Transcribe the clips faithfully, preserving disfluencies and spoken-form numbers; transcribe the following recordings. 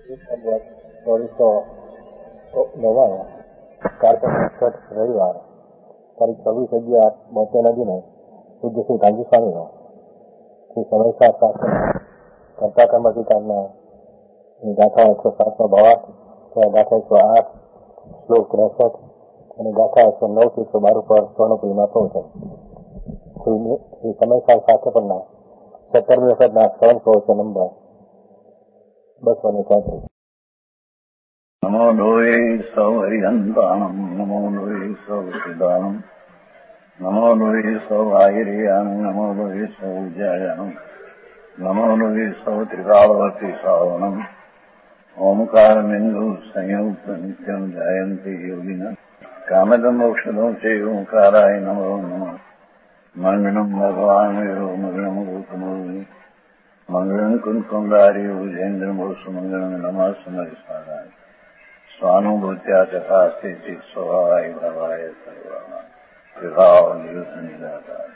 ચોવીસો નવ્વાણું કાર્તિક છઠ રવિવાર તારીખ છવ્વીસ અગિયાર બોતેર નદીને પૂજ્ય શ્રી કાંજી સ્વામીનો શ્રી સમયસા શાસ્ત્ર કરતા કર્મધિકારના ગાથા એકસો સાતનો ભાવાર્થ ગાથા એકસો આઠ શ્લોક ત્રેસઠ અને ગાથા એકસો નવ થી એકસો બાર ઉપર સ્વર્ણપુરીમાં પહોંચાય. શ્રી શ્રી સમયસા શાસ્ત્ર પરના સત્તરમી વખતના સ્વર્ણ પ્રવચન નંબર બસો ને ચોત્રીસ. નમો લોહે સૌ હરિહંતાણમ નમો લોહે સૌ સિદ્ધાણમ નમો લોહે સૌ આયર્યાણમ નમો લોહે સૌ જયાણમ નમો લોહે સૌ ત્રિકાળવતી શ્રાવણમ ઓમકાર બિંદુ સંયુક્ત નિત્યમ જયંતી યોગિના કામદમ ઔષધો છે ઓંકારાય નમો નમઃ. મંગળમ ભગવાન મંગળમ ગૌતમોની મંગળમ કુંકુંડારી ભુજેન્દ્રમોસુ મંગળમ નમઃ સમરિસ્મરાય સ્વાનુભૂત્યા તથા સ્થિતિ સ્વભાવાય ભવાય સર્વમાં વિભાવ નિયુદ્ધ નિરાકાર.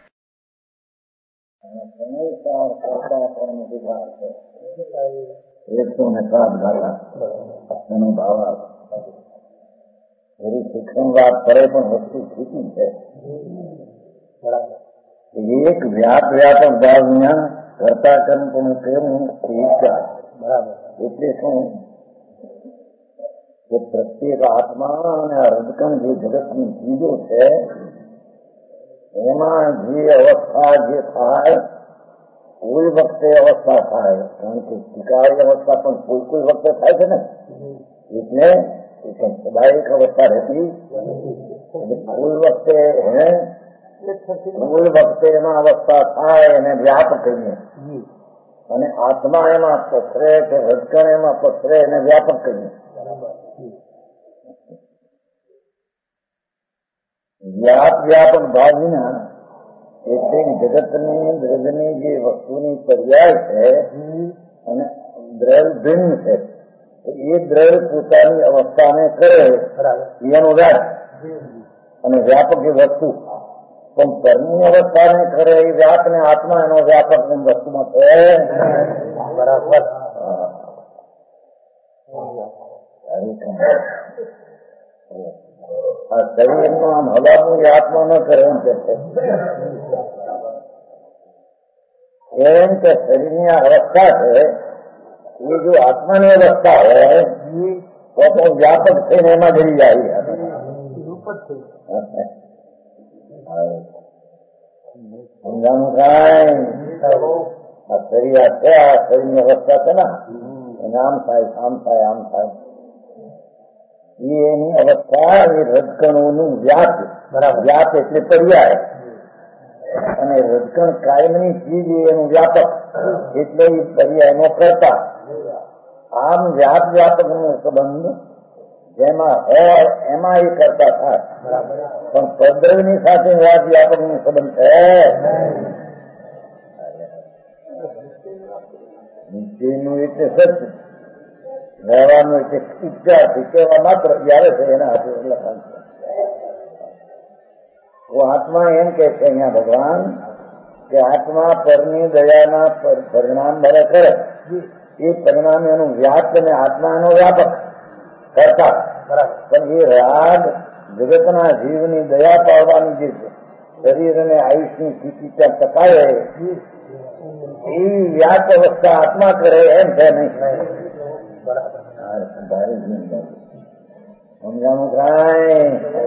એકસો ને સાત ગાતા એનો ભાવાર્થ એવી શિક્ષણ વાત કરે પણ વસ્તુ ખીચી છે. એક વ્યાપ વ્યાપક ભાવના કરતા કર્મ પણ કેવું બરાબર. એટલે શું કે પ્રત્યેક આત્મા અને હૃદકણ જે જગતની ચીજો છે એમાં જે અવસ્થા જે થાય કોઈ વખતે અવસ્થા થાય, કારણ કે શિકારી અવસ્થા પણ કોઈ કોઈ વખતે થાય છે ને, એટલે સદાયક અવસ્થા રહેતી કોઈ વખતે એને કોઈ વખતે એમાં અવસ્થા થાય એને વ્યાપ કહીએ અને આત્મા એમાં પસરે કે હૃદકણ એમાં પસરે એને વ્યાપક કહીએ. વ્યાપ વ્યાપક ભાવ વિના એટલે જગતની દ્રવ્યની જે વસ્તુની પર્યાય છે અને દ્રવ્ય ભિન્ન છે. એ દ્રવ્ય પોતાની અવસ્થાને કરે એનો વ્યાપ અને વ્યાપક એ વસ્તુ પણ કર્મની અવસ્થાને કરે એ વ્યાપ ને આત્મા એનો વ્યાપક વસ્તુમાં છે. બરાબર. આ શરીરનું આમ હલાવવું એ આત્મા ન કરે એમ કે છે. એમ કે શરીરની આ અવસ્થા છે એ જો આત્માની અવસ્થા હોય તો તો વ્યાપક થઈને એમાં જઈ જાય. સમજાનું કાંઈ આ શરીર આ છે, આ શરીરની અવસ્થા છે ને એને આમ થાય આમ થાય આમ થાય એની અવસ્થા એ રજકણોનું વ્યાપ. વ્યાપ એટલે પર્યાય અને રજકણ કાયમની ચીજ એનું વ્યાપક એટલે એ પર્યાયનો કરતા. આમ વ્યાપ વ્યાપક નો સંબંધ જેમાં હોય એમાં એ કરતા થાય, પણ પદ્રવની સાથે વ્યાપ વ્યાપક નો સંબંધ છે. નીચેનું એટલે સત્ય, રહેવાનું એટલે ઉપચારથી કહેવા માત્ર જયારે છે એના હાથે લખાણ છે. તો આત્મા એમ કે છે અહીંયા ભગવાન કે આત્મા પરની દયાના પરિણામ ભલે કરે એ પરિણામ એનું વ્યાપ અને આત્મા એનો વ્યાપક કરતા. પણ એ રાગ જગતના જીવની દયા પાડવાની જે છે શરીર અને આયુષની સ્થિતિ ત્યાં ટકાવે એ વ્યાપ અવસ્થા આત્મા કરે એમ છે નહીં. સમજાનું કાંઈ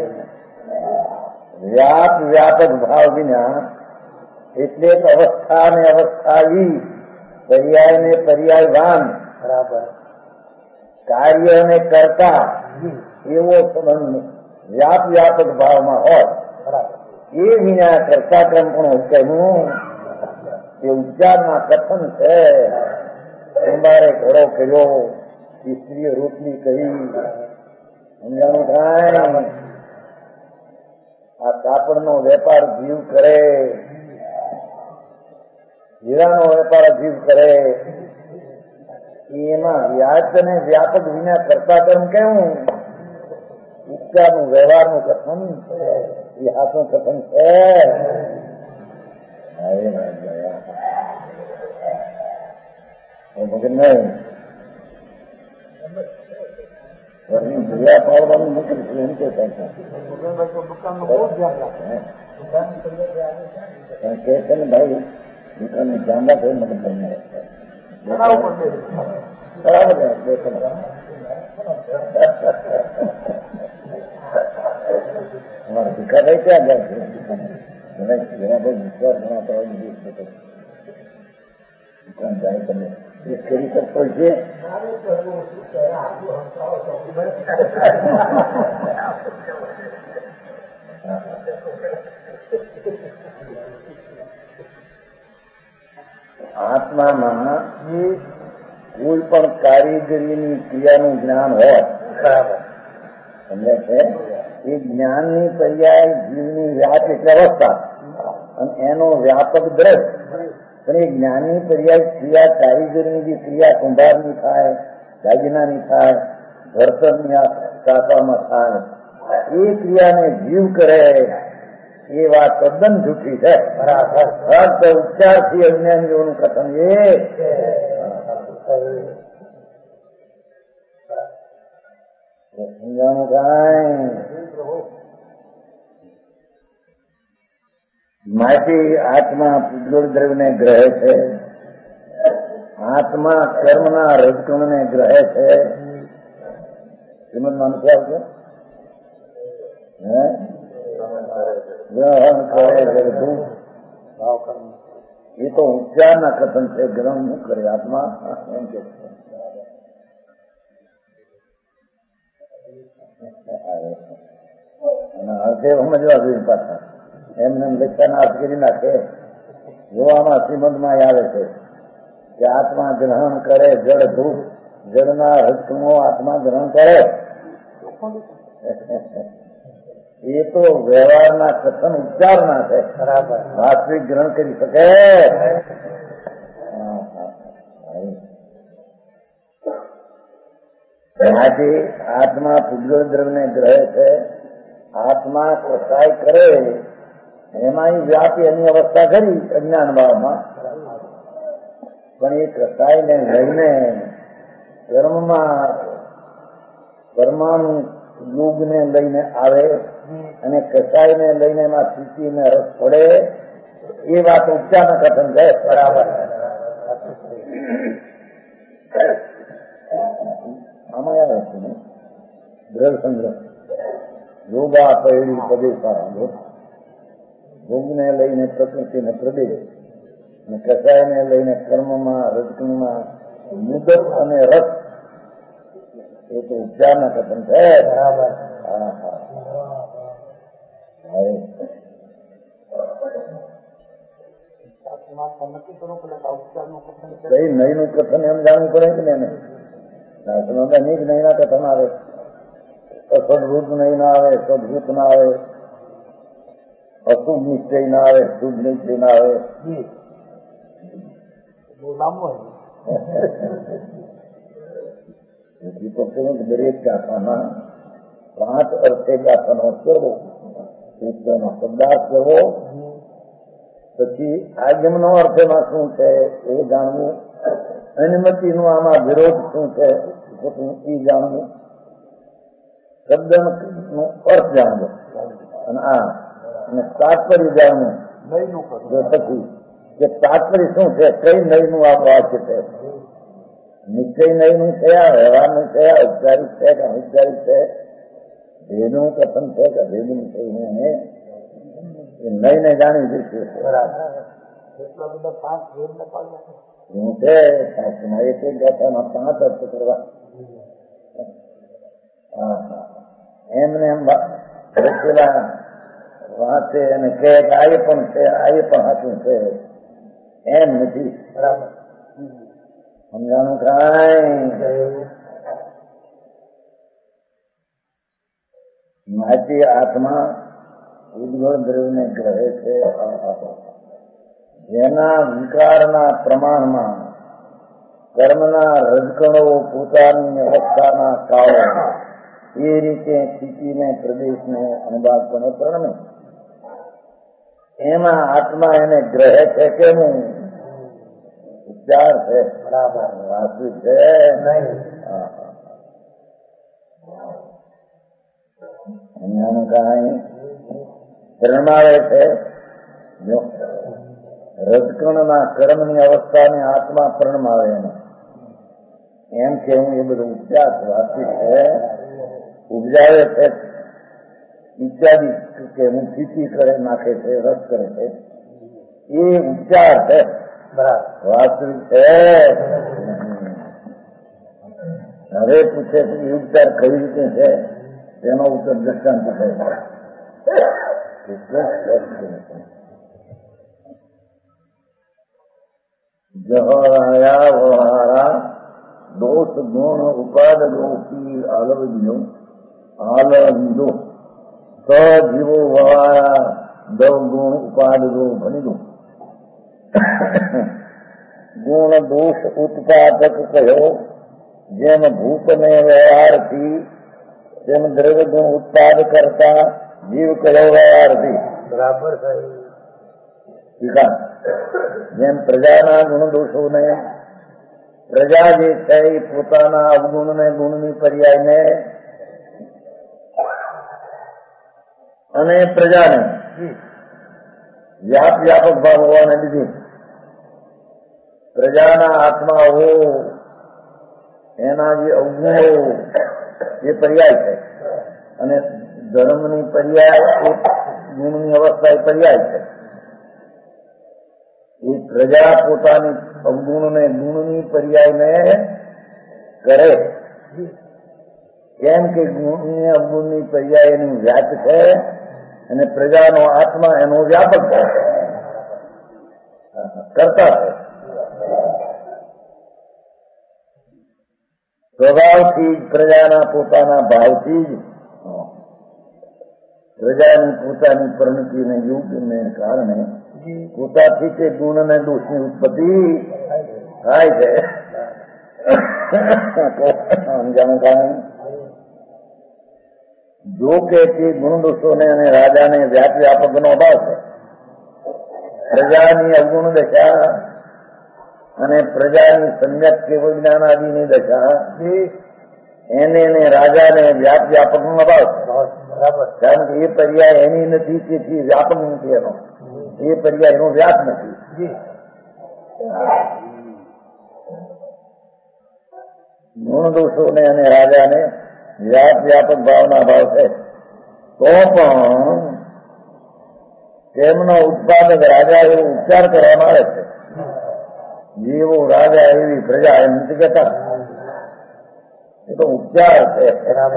વ્યાપ વ્યાપક ભાવ વિના એટલે અવસ્થા ને અવસ્થાવી પર્યાય ને પર્યાયવાન બરાબર કાર્ય ને કરતા એવો સંબંધ વ્યાપ વ્યાપક ભાવમાં હોય એ વિના કરતા ક્રમ પણ કહેવું એ ઉચ્ચારના કથન છે. સોમવારે ઘડો કર્યો, સ્ત્રીએ રોટલી કરી. સમજાનું કાંઈ આ કાપડનો વેપાર જીવ કરે, હીરાનો વેપાર જીવ કરે એમાં વ્યાજ અને વ્યાપક વિના કરતા કર્મ કેવું ઉપચારનું વ્યવહારનું કથન એ હાથનું કથન છે. મગર નહીં શું થાય દુકાનનું બહુ ધ્યાન રાખે. કે છે ને ભાઈ દુકાનનું ધ્યાન રાખે મતલબ તમને બરાબર છે. બરાબર ને બે અમારા ભીખાભાઈ ક્યાં જાય છે? ઘણા બહુ વિશ્વાસ ગણાતા હોય દુકાન જાય તમે એ કરી શકતો છે. આત્મામાં કોઈ પણ કારીગરીની ક્રિયાનું જ્ઞાન હોય બરાબર સમજે છે. એ જ્ઞાનની પર્યાય જીવની વ્યાપ એટલે અવસ્થા અને એનો વ્યાપક દ્રશ. પણ એ જ્ઞાનની પર્યાય ક્રિયા કારીગરની જે ક્રિયા કુંભારની થાય, દાગીનાની થાય, ભરતરની કાપવામાં થાય, એ ક્રિયાને જીવ કરે એ વાત તદ્દન જૂઠી છે. બરાબર ફક્ત ઉપચારથી અજ્ઞાનીઓનું કથન એ સમજાણું કાંઈ માટી આત્મા પૂતગળ દ્રવ્યને ગ્રહે છે. આત્મા કર્મના રજકણને ગ્રહે છે. શ્રીમદ માનસ આવશે ગ્રહણ કરે જગતું એ તો ઉપચારના કથન છે. ગ્રહણ શું કરે આત્મા એમ કે અર્થે સમજવા જોઈએ પાછા એમને લક્ષાના અર્થ કરી નાખે. જોવામાં શ્રીમદમાં આવે છે કે આત્મા ગ્રહણ કરે જળ ધૂપ, જળના રજકણો આત્મા ગ્રહણ કરે. એ તો વ્યવહારના કથન ઉપચારના છે. બરાબર વાસ્તવિક ગ્રહણ કરી શકે. આજે આત્મા પૂતગળ દ્રવ્યને ગ્રહે છે. આત્મા કસાય કરે એમાં વ્યાપી એની અવસ્થા કરી અજ્ઞાન ભાવમાં. પણ એ કસાયને લઈને કર્મમાં પરમાણુ યોગને લઈને આવે અને કસાયને લઈને એમાં સ્થિતિને રસ પડે એ વાત ઉપચારના કથન છે. બરાબર આમાં આવે છે ને દ્રઢ સંગ્રહ યોગા પૈડી પ્રદેશ ભોગને લઈને પ્રકૃતિને પ્રદેશ અને કસાયને લઈને કર્મમાં રજકણમાં મુદત અને રસ એ તો ઉપચારના કથન છે. બરાબર હા હા કઈ નહી નું કથન એમ જાણવું પડે કે ને નહીં નહીં ના કથન આવે. સદભૂત નહીં ના આવે, સદભૂત ના આવે, અશુભ નિશ્ચય ના આવે, શુભ નિશ્ચય ના આવે. તો કહ્યું દરેક ગાથાના પાંચ અર્થે ગાથાનો કરવો, સૂત્રનો શબ્દાર્થ કરવો, પછી આગમનો અર્થમાં શું છે એ જાણવું, અનુમતિનું આમાં વિરોધ શું છે એ જાણવું, શબ્દનો અર્થ જાણવો અને આ અને તાત્પર્ય જાણવું. પછી કે તાત્પર્ય શું છે, કઈ નહીનું આ વાક્ય છે, નિશ્ચય નહીનું છે, આ વ્યવહારનું છે, આ ઔપચારિક છે કે અનૌપચારિક છે, ભેદનું કથન છે કે ભેદનું છે, નહીને જાણી જઈશું. શું છે શાસ્ત્રમાં એક એક ગાથામાં પાંચ અર્થ કરવા. એમને એમ પેલા વાંચે અને કહે કે આ પણ છે, આ પણ સાચું છે એમ નથી. બરાબર સમજાણું કાંઈ. માટી આત્મા ઉદ્ગળ દ્રવ્યને ગ્રહે છે. જેના વિકારના પ્રમાણમાં કર્મના રજકણો પોતાની અવસ્થાના કાળો એ રીતે સ્થિતિને પ્રદેશને અનુવાદપણે પ્રણમે એમાં આત્મા એને ગ્રહે છે કે નહીં ઉપચાર છે. બરાબર વાસ્તવિક છે નહીં. એમનાનું કાંઈ પરમાવે છે. જો રજકણના કર્મની અવસ્થાને આત્મા પરમાવે એને એમ કે હું એ બધું ઉપચાર વાંચી છે, ઉપજાવે છે ઇત્યાદિ કે હું ખીચી કરે નાખે છે, રસ કરે છે, એ ઉપચાર છે. વાસ્તવિક છે. હવે પૂછે છે એ ઉપચાર કઈ રીતે છે, તેનો ઉત્તર દ્રષ્ટાંત છે. જહરાયા વહારા દોષ ગુણ ઉપાદ દોષી આલવજો આલંદો સજીવો વહારા દવ ગુણ ઉપાદ દો ભણી દો. ગુણ દોષ ઉત્પાદક કહ્યો, જેમ ભૂપને વ્યવહારથી તેમ દ્રવ્ય ગુણ ઉત્પાદ કરતા જીવ કયો વ્યવહારથી. બરાબર. જેમ પ્રજાના ગુણ દોષોને પ્રજા જે છે એ પોતાના અવગુણને ગુણની પર્યાયને અને પ્રજાને વ્યાપ વ્યાપક ભાવ હોવાને લીધે પ્રજાના આત્માઓ એના જે અવગુણો એ પર્યાય છે અને ધર્મની પર્યાય ગુણની અવસ્થા એ પર્યાય છે. એ પ્રજા પોતાની અવગુણને ગુણની પર્યાયને કરે, કેમ કે ગુણની અવગુણની પર્યાય એની વ્યાપ છે અને પ્રજાનો આત્મા એનો વ્યાપક છે, કરતા છે. સ્વભાવથી જ પ્રજાના પોતાના ભાવથી જ પ્રજાની પોતાની પરિણતિને યુગને કારણે પોતાથી તે ગુણ અને દોષની ઉત્પત્તિ થાય છે. સમજાણું કારણ જો કે તે ગુણ દોષોને અને રાજાને વ્યાપ વ્યાપકનો અભાવ છે. પ્રજાની અવગુણ દશા અને પ્રજાની સમ્યક કેવળ જ્ઞાનાદિની દશા એને ને રાજાને વ્યાપ વ્યાપકનો અભાવ છે. કારણ કે એ પર્યાય એની નથી, તેથી વ્યાપક નથી એનો. એ પર્યાય એનો વ્યાપ નથી. ગુણ દોષોને અને રાજાને વ્યાપ વ્યાપક ભાવના ભાવ છે. તો પણ તેમનો ઉત્પાદક રાજા એવો ઉપચાર કરવામાં આવે છે. જેવો રાજા એવી પ્રજા એમ નથી કહેતા, એ તો ઉપચાર છે.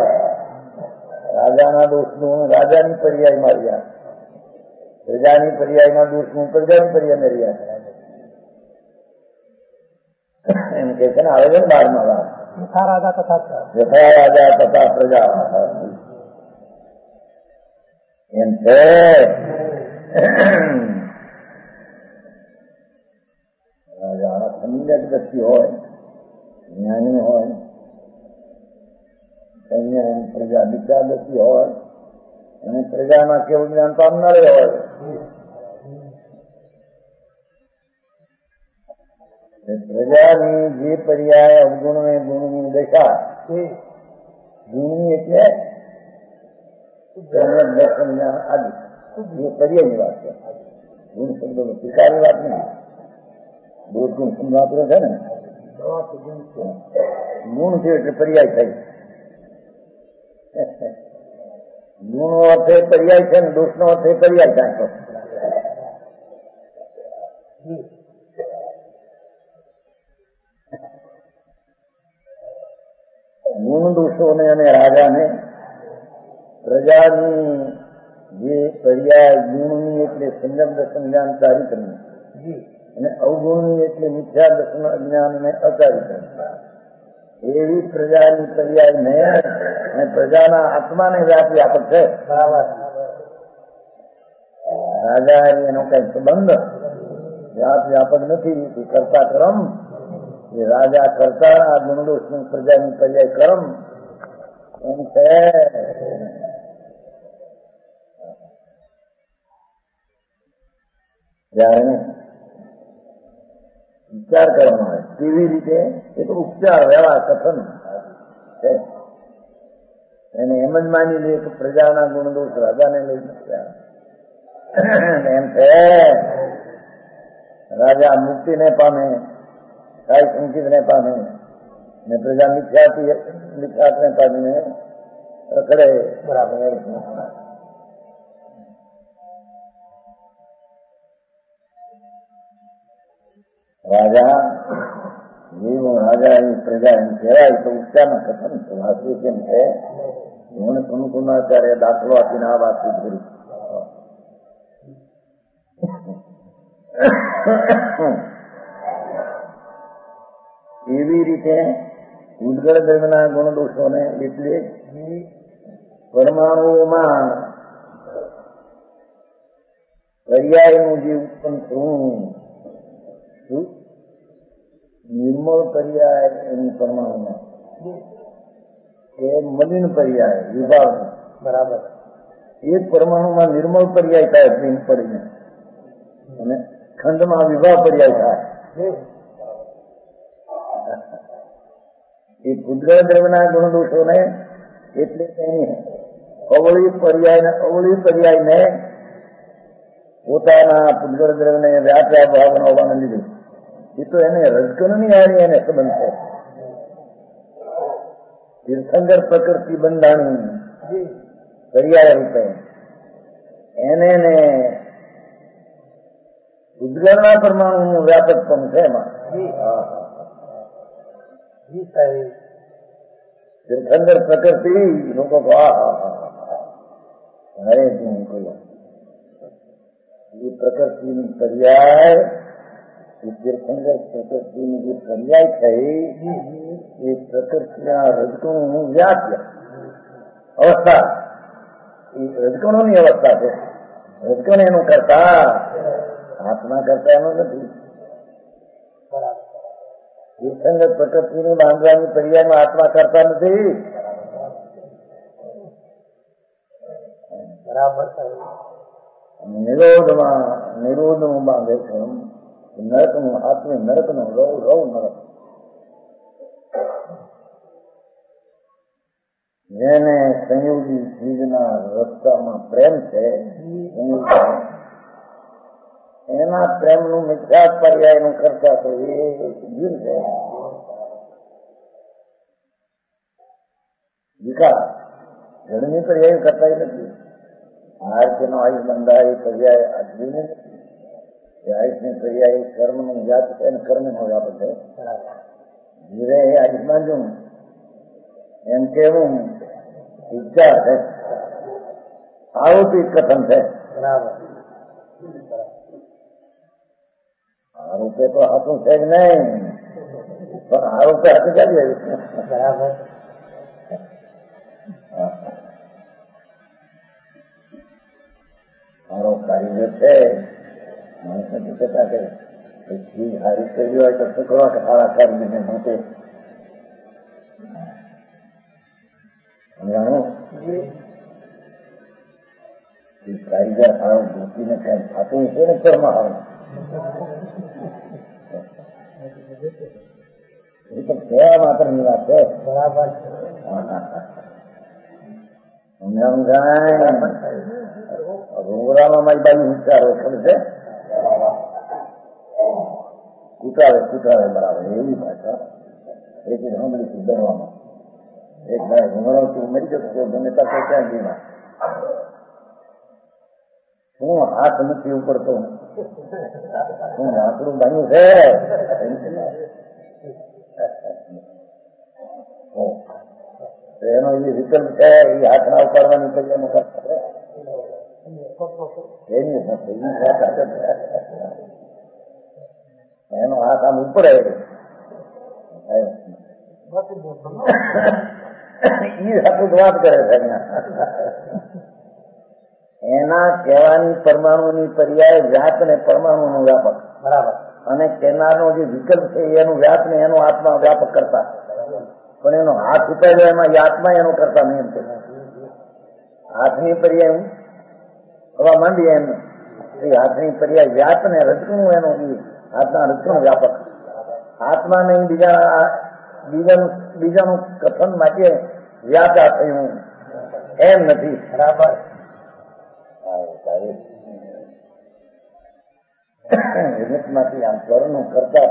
રાજાના દોષનું રાજાની પર્યાય માર્યા, પ્રજાની પર્યાયના દોષનું પ્રજાની પર્યાય રહ્યા એમ કે છે ને. આવે છે ને બારમાં વાત યથા રાજા તથા યથા રાજા તથા પ્રજા એમ છે. રાજા સમ્યક દ્રષ્ટિ હોય, જ્ઞાની હોય, પ્રજા વિચાર દ્રષ્ટિ હોય અને પ્રજામાં કેવું જ્ઞાન પામનારે હોય. પ્રજાની જે પર્યાય અવગુણ ને ગુણની દશા, ગુણની એટલે દર્શન જ્ઞાન આદિ એ પર્યાયની વાત છે. ગુણ શબ્દો સ્વીકારની વાત નહીં. દોષ ગુણ સમજાતો છે ને, ગુણ છે એટલે પર્યાય થાય. ગુણનો અર્થ એ પર્યાય છે ને દોષનો અર્થ એ પર્યાય થાય. ગુણ દોષોને અને રાજાને પ્રજાની જે પર્યાય ગુણની એટલે સંયમ દર્શન જ્ઞાન ચારિત્રની અને અવગુણની એટલે મિથ્યા દર્શન અજ્ઞાન અને અચારિત્ર, એવી પ્રજાની પર્યાય ને અને પ્રજાના આત્માને વ્યાપ વ્યાપક છે. રાજા એનો કઈ સંબંધ વ્યાપ વ્યાપક નથી. કરતા કર્મ એ રાજા કરતા આ ગુણદોષની પ્રજાની પર્યાય કર્મ એમ છે. ત્યારે વિચાર કરવામાં આવે કેવી રીતે, એ તો ઉપચાર વ્યવહાર કથન છે. એને એમ જ માની લે કે પ્રજાના ગુણ દોષ રાજાને લઈ ગયા. એમ છે રાજા મુક્તિને પામે, કાય સંચિતને પામે ને પ્રજા મિથ્યાથી મિથ્યાને પામીને રખડે. બરાબર. રાજા જેવો રાજા એ પ્રજા એમ કહેવાય તો ઉચ્ચારના કથન વાંચવું કેમ છે? હું કુમકુમાચાર્ય દાખલો આપીને આ વાત કરી. એવી રીતે ઉદ્ગળ દ્રવ્યના ગુણ દોષોને એટલે પરમાણુઓમાં પર્યાયનું જે ઉત્પન્ન થવું, નિર્મળ પર્યાય એની પરમાણુમાં એ મલિન પર્યાય વિભાવ. બરાબર. એ પરમાણુમાં નિર્મળ પર્યાય થાય પ્રેમ પડીને અને ખંડમાં વિભાવ પર્યાય થાય. એ ઉદ્ગળ દ્રવ્યના ગુણદોષોને એટલે એની અવળી પર્યાય અવળી પર્યાયને પોતાના ઉદ્ગળ દ્રવ્યને વ્યાપ્યા ભાવનો હોવાને લીધે એ તો એને રજકણની હારી એને સંબંધ છે. તીર્થંકર પ્રકૃતિ બંધાણી પર્યાય રૂપે એને ને ઉદ્ગળના પરમાણુનું વ્યાપક પણ છે એમાં. તીર્થંકર પ્રકૃતિ લોકો હરે એ પ્રકૃતિની પર્યાય એ તીર્થંકર પ્રકૃતિની જે પર્યાય થઈ એ પ્રકૃતિના રજકણોનું વ્યાપ્ય અવસ્થા, એ રજકણોની અવસ્થા છે. રજકણ એનું કરતા આત્મા કરતા એનું નથી. તીર્થંકર પ્રકૃતિની બાંધવાની પર્યાયમાં આત્મા કરતા નથી. બરાબર. નિરોધમાં નિરોધનું બાંધે છે. નરકનું આત્મે નરકનું રવ રવ નરક. જેને સંયોગી ચીજના રસ્તામાં પ્રેમ છે એના પ્રેમનું મિથ્યા પર્યાયનું કરતા તો એ જીવ છે. વિકાસ જળની પર્યાય કરતા નથી. આર્થનો આયુષ બંધાય પર્યાય આજની નથી. આયુષની પર્યાય કર્મનું વ્યાપ છે અને કર્મનો વ્યાપ છે. ધીરે આયુષમાં જો એમ કેવું ઈચ્છા છે. આરોપી કથન છે. બરાબર. આરોપે તો હાથું છે જ નહીં, પણ આરોપે હાથું ચાલી આવ્યું. બરાબર. મારો કારીગર છે માણસને કહેતા કે ચીજ હારી કરી હોય તો શું કરવા કે સારા કારીગરને માટે સમજાણું. કારીગર સારો ગોતીને કઈ થતું છે ને ઘરમાં આવે એ તો કહેવા માત્રની વાત છે. બરાબર. સમજાણું જાય. રોગરામાં મારી બાજુ વિચારો ખબર છે. કૂટાવે કૂટાવે બરાબર એવી ભાષા એક સાંભળી હતી ડરવામાં. એક ભાઈ ઘુમરાવથી મરી જતો ગમે ત્યાં ક્યાં જીવા હું હાથ નથી ઉપડતો હું લાકડું બાંધ્યું છે. એનો એ વિકલ્પ છે એ હાથના ઉપાડવાની પ્રક્રિયામાં કરતા એનો હાથ આમ ઉપડે એ હાથું વાત કરે છે. એના કહેવાની પરમાણુની પર્યાય વ્યાપ ને પરમાણુનું વ્યાપક. બરાબર. અને કહેનારનો જે વિકલ્પ છે એનું વ્યાપ ને એનો આત્મા વ્યાપક કરતા, પણ એનો હાથ ઉપાડ્યો એમાં એ આત્મા એનો કરતા નહીં. હાથની પર્યાય હવા માંડી એમ એ હાથની પર્યાય વ્યાપ ને રચકણું એનું હાથના રચકણું વ્યાપક. આત્મા નહીં બીજા બીજાનું બીજાનું કથન માટે વ્યાપા થયું એમ નથી. બરાબર. માંથી આમ સ્વરનું કરતા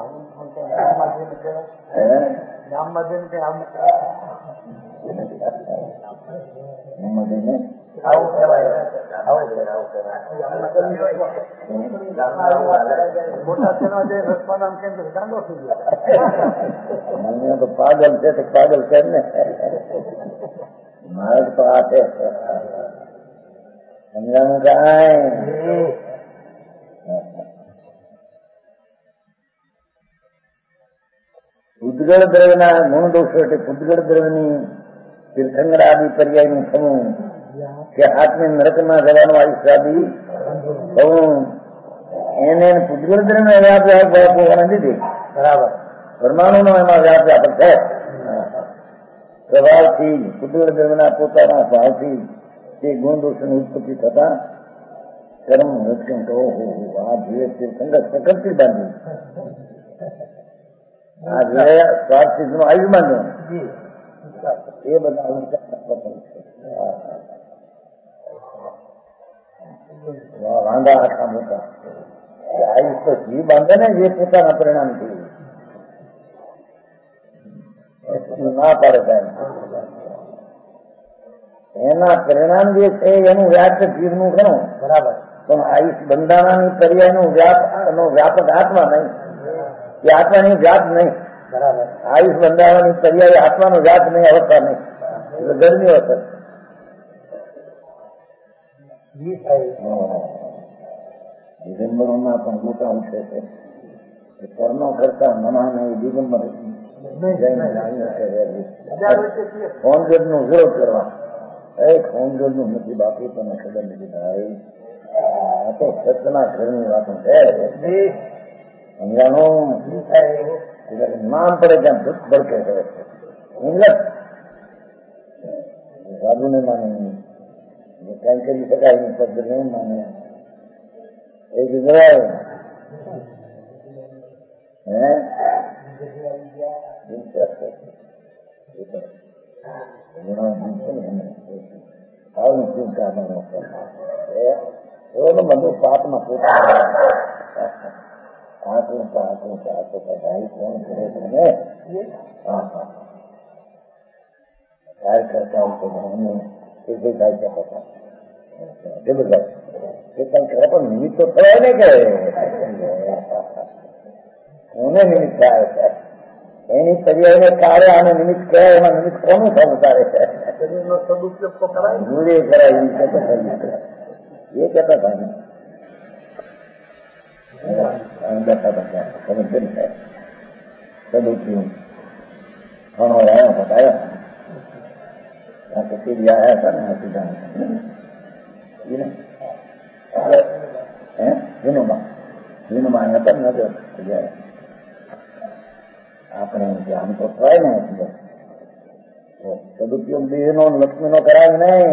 તો પાગલ છે તો પાગલ છે ને. મારે તો આ છે સમજાનું કાંઈ. ઉદ્ગળ દ્રવ્યના ગુણ દોષો એટલે ઉદ્ગળ દ્રવ્યની તીર્થંકર આદિ પર્યાયનું થવું કે આત્મે નરકમાં જવાનું આયુષ્યાદી થવું એને ઉદ્ગળ દ્રવ્યનો વ્યાપ વ્યાપ હોવાને લીધે બરાબર પરમાણુનો એમાં વ્યાપ વ્યાપક છે. પ્રભાવથી ઉદ્ગળ દ્રવ્યના પોતાના ભાવથી તે ગુણ દોષોની ઉત્પત્તિ થતા કર્મ રક્ષણ કહો આ જીવે તીર્થંકર પ્રકૃતિ બાંધી આ જે સ્વાર્થ નું આયુષ્માન એ બધા વાંધા આખા મોટા આયુષ તો જીવ બાંધે ને જે પોતાના પરિણામથી ના પાડે થાય એના પરિણામ જે છે એનું વ્યાપ જીવનું ઘણું બરાબર. પણ આયુષ બંધાણાની પર્યાયનું વ્યાપ એનો વ્યાપક આત્મા નહીં એ આત્માની જાત નહીં. બરાબર. આયુષ બંધાવાની પર્યાય આત્માનો જાત નહીં, અવસ્થા નહીં. એટલે ગરમી વખત દિગંબરોના પણ મોટા અંશે છે. કર્મો કરતા મનાને દિગંબર હોમગેટ નું વિરોધ કરવા એક હોમગેટ નું નથી બાકી તમને ખબર નથી ભાઈ. આ તો સત્યના ઘરની વાતો છે. સમજાનું નામ પડે ત્યાં દુઃખ ભડકે કરે છે. સાધુ ને માને કઈ કરી શકાય એની પદ નહીં માને એ ગુજરાય હે આવું ચિંતા એવો બધું પાપમાં પોતા આટલું તો આટલું તો આટલું તો ભાઈ કોણ કરે છે ને. હા હા કાર્ય કરતા હોય તો એ થાય છે પોતા એ બધા એ કઈ કરે પણ નિમિત્ત તો થવાય ને કે કોને નિમિત્ત થાય છે એની પર્યાયને કાળે આને નિમિત્ત કહેવાય. એમાં નિમિત્ત કોનું થવું તારે છે સદુપયોગ તો કરાય જુદે કરાય એ કહેતા થાય એ કહેતા થાય બેઠા બેઠા તમે કેમ થાય સદુપયોગ ઘણો આવ્યો બતાવ્યા કચેરી આવ્યા હતા ને સીધા હે વિનોબા વિનોબા હતા ને નજર આપણે આમ તો થાય ને સદુપયોગ દેહનો લક્ષ્મીનો કરાય નહીં.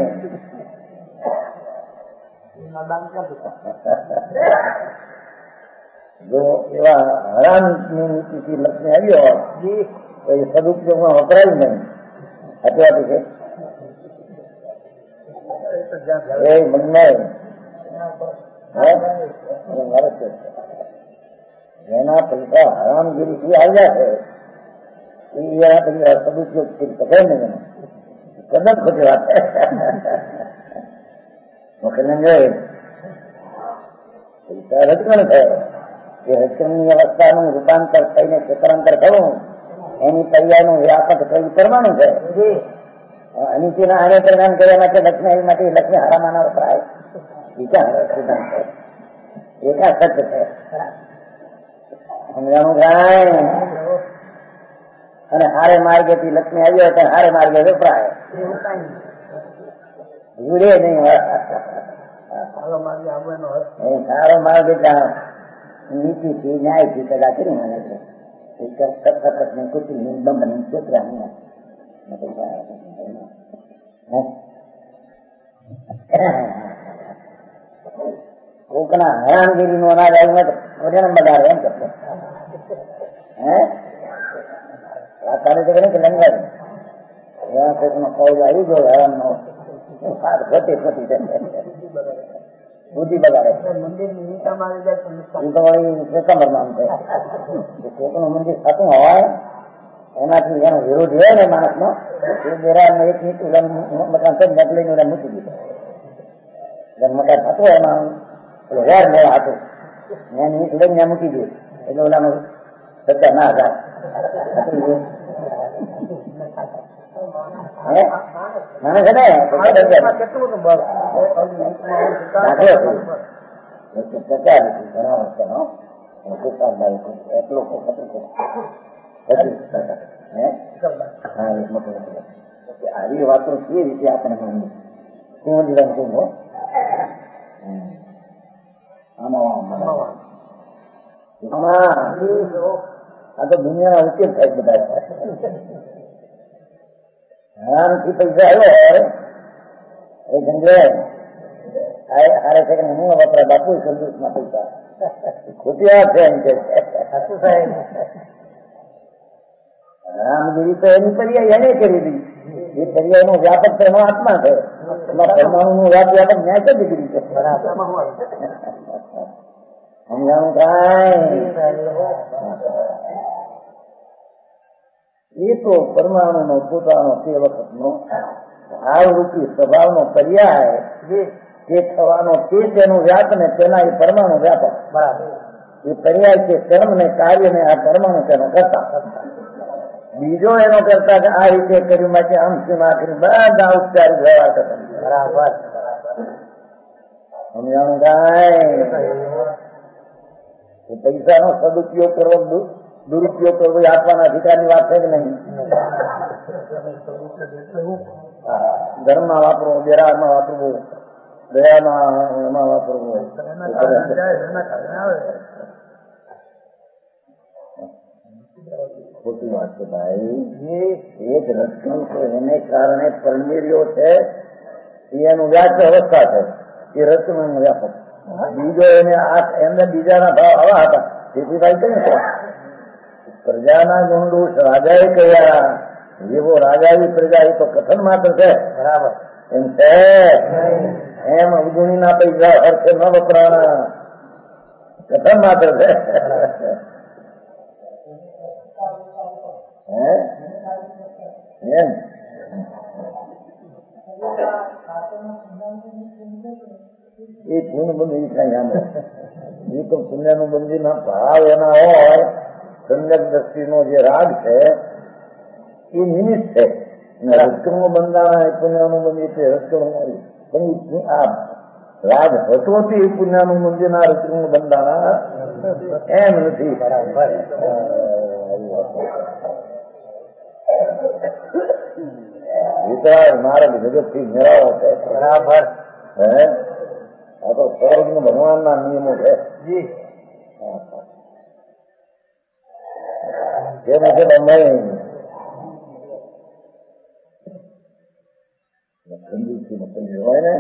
જો એવા હરામની નીતિથી લક્ષ્મી આવ્યો હોય તો એ સદુપયોગમાં વપરાય નહીં. હત્યાથી છે એ બંને જેના પૈસા હરામગીરીથી આવ્યા છે એના પૈસા સદુપયોગ કરી શકે ને કદમ ખોટી વાત મોકલને જોઈએ પૈસા રચકણ થયો એ રચકણની અવસ્થાનું રૂપાંતર થઈને ચક્રાંતર થવું એની પર્યાયનું વ્યાપક થયું પરમાણુ છે. અનિતિના આને પરિણામ કર્યા માટે લક્ષ્મી આવી માટે લક્ષ્મી હારામાના વપરાય એ ક્યાં સિદ્ધાંત છે એ ક્યાં સત્ય છે સમજાણું જાય. અને હારે માર્ગેથી લક્ષ્મી આવ્યો તો હારે માર્ગે વપરાય જુડે નહીં. સારો માર્ગ એટલે નીતિથી ન્યાયથી સગા કરી મને છે કુટી બંધ ચિત્રા કોકના હરામગીરી નું અનાજ આવ્યું વજન બગાડે એમ કરશે હે આ કાલે તો કે લંગાડી એવા કોકનો કોલ આવી ગયો હરામ નો ખોટી ખોટી બુદ્ધિ બગાડે. મંદિર તમારી નામ છે કોકનું મંદિર થતું હોય એનાથી એનો વિરોધ હોય ને માણસ નો એ બેરા એક નીટ મકાન નકલીને ઓલા મૂકી દીધો મકાન થતું હોય એમાં વેર મેળા હતું એને નીટ લઈને મૂકી દીધું એટલે ઓલાનું સત્તા ના થાય. મને છે ને કેટલું એટલો આવી વાતો કેવી રીતે આપણે માનીએ શું જીવન શું હો આમાં આ તો દુનિયાના ઉકેલ થાય બધા. હરામથી પૈસા આવ્યો હોય એ જંગલે હારે છે કે હું વપરા બાપુ સંતોષમાં પૈસા ખોટી વાત છે એમ કે રામગીરી તો એની પર્યાય એને કરી દીધી. એ પર્યાય નો વ્યાપક તો એનો આત્મા છે. એમાં પરમાણુ નું વ્યાપ વ્યાપક ન્યાય કઈ ડિગ્રી છે સમજાણું કાંઈ. એ તો પરમાણુ નો પોતાનો તે વખત નો ભાવરૂપી સ્વભાવ નો પર્યાય તે થવાનો તે તેનું વ્યાપ ને તેના એ પરમાણુ વ્યાપક બરાબર એ પર્યાય છે કર્મ ને કાર્ય ને આ પરમાણુ તેનો કરતા. બીજો એનો કરતા કે આ રીતે કર્યું માટે આમ શું ના કર્યું બધા ઉપચારિક વ્યવહાર કરતા બરાબર સમજાણું કાંઈ. પૈસા નો સદુપયોગ કરવો દુરુપયોગ કરવો એ આપવાના અધિકારની વાત છે કે નહીં. ધર્મમાં વાપરવું વ્યવહારમાં વાપરવું દયામાં એમાં વાપરવું ખોટી વાત છે ભાઈ. એક રચકણ છે એને કારણે પરમેર્યો છે એનું વ્યાપ અવસ્થા છે એ રચકણ વ્યાપક. બીજો એને એમને બીજાના ભાવ આવા હતા તેથી ભાઈ કેમ છે પ્રજાના ગુણદોષ રાજાએ કયા એવો રાજાની પ્રજા એ તો કથન માત્ર છે બરાબર એમ છે. એમ અવગુણી ના પૈસા અર્થે ન વપરાણા કથન માત્ર છે. એમ એ ગુણ બંધી કઈ આમ એ તો પુણ્યનું બંધી ના ભાવ એના હોય. સમ્યક દ્રષ્ટિનો જે રાગ છે એ નિમિત્ત છે. રજકણું બંધાણા એ પુણ્યનું બંધી છે રજકણું પણ આ રાગ હતોથી એ પુણ્યનું મંદિર ના રજકણું બંધાણા એમ નથી બરાબર. વિતરાગ માર્ગ જગત થી મેળાવો છે બરાબર. હે આ તો સ્વર્ગ નું ભગવાન ના નિયમો છે. જેમ છે કંજૂસી કંજૂ હોય ને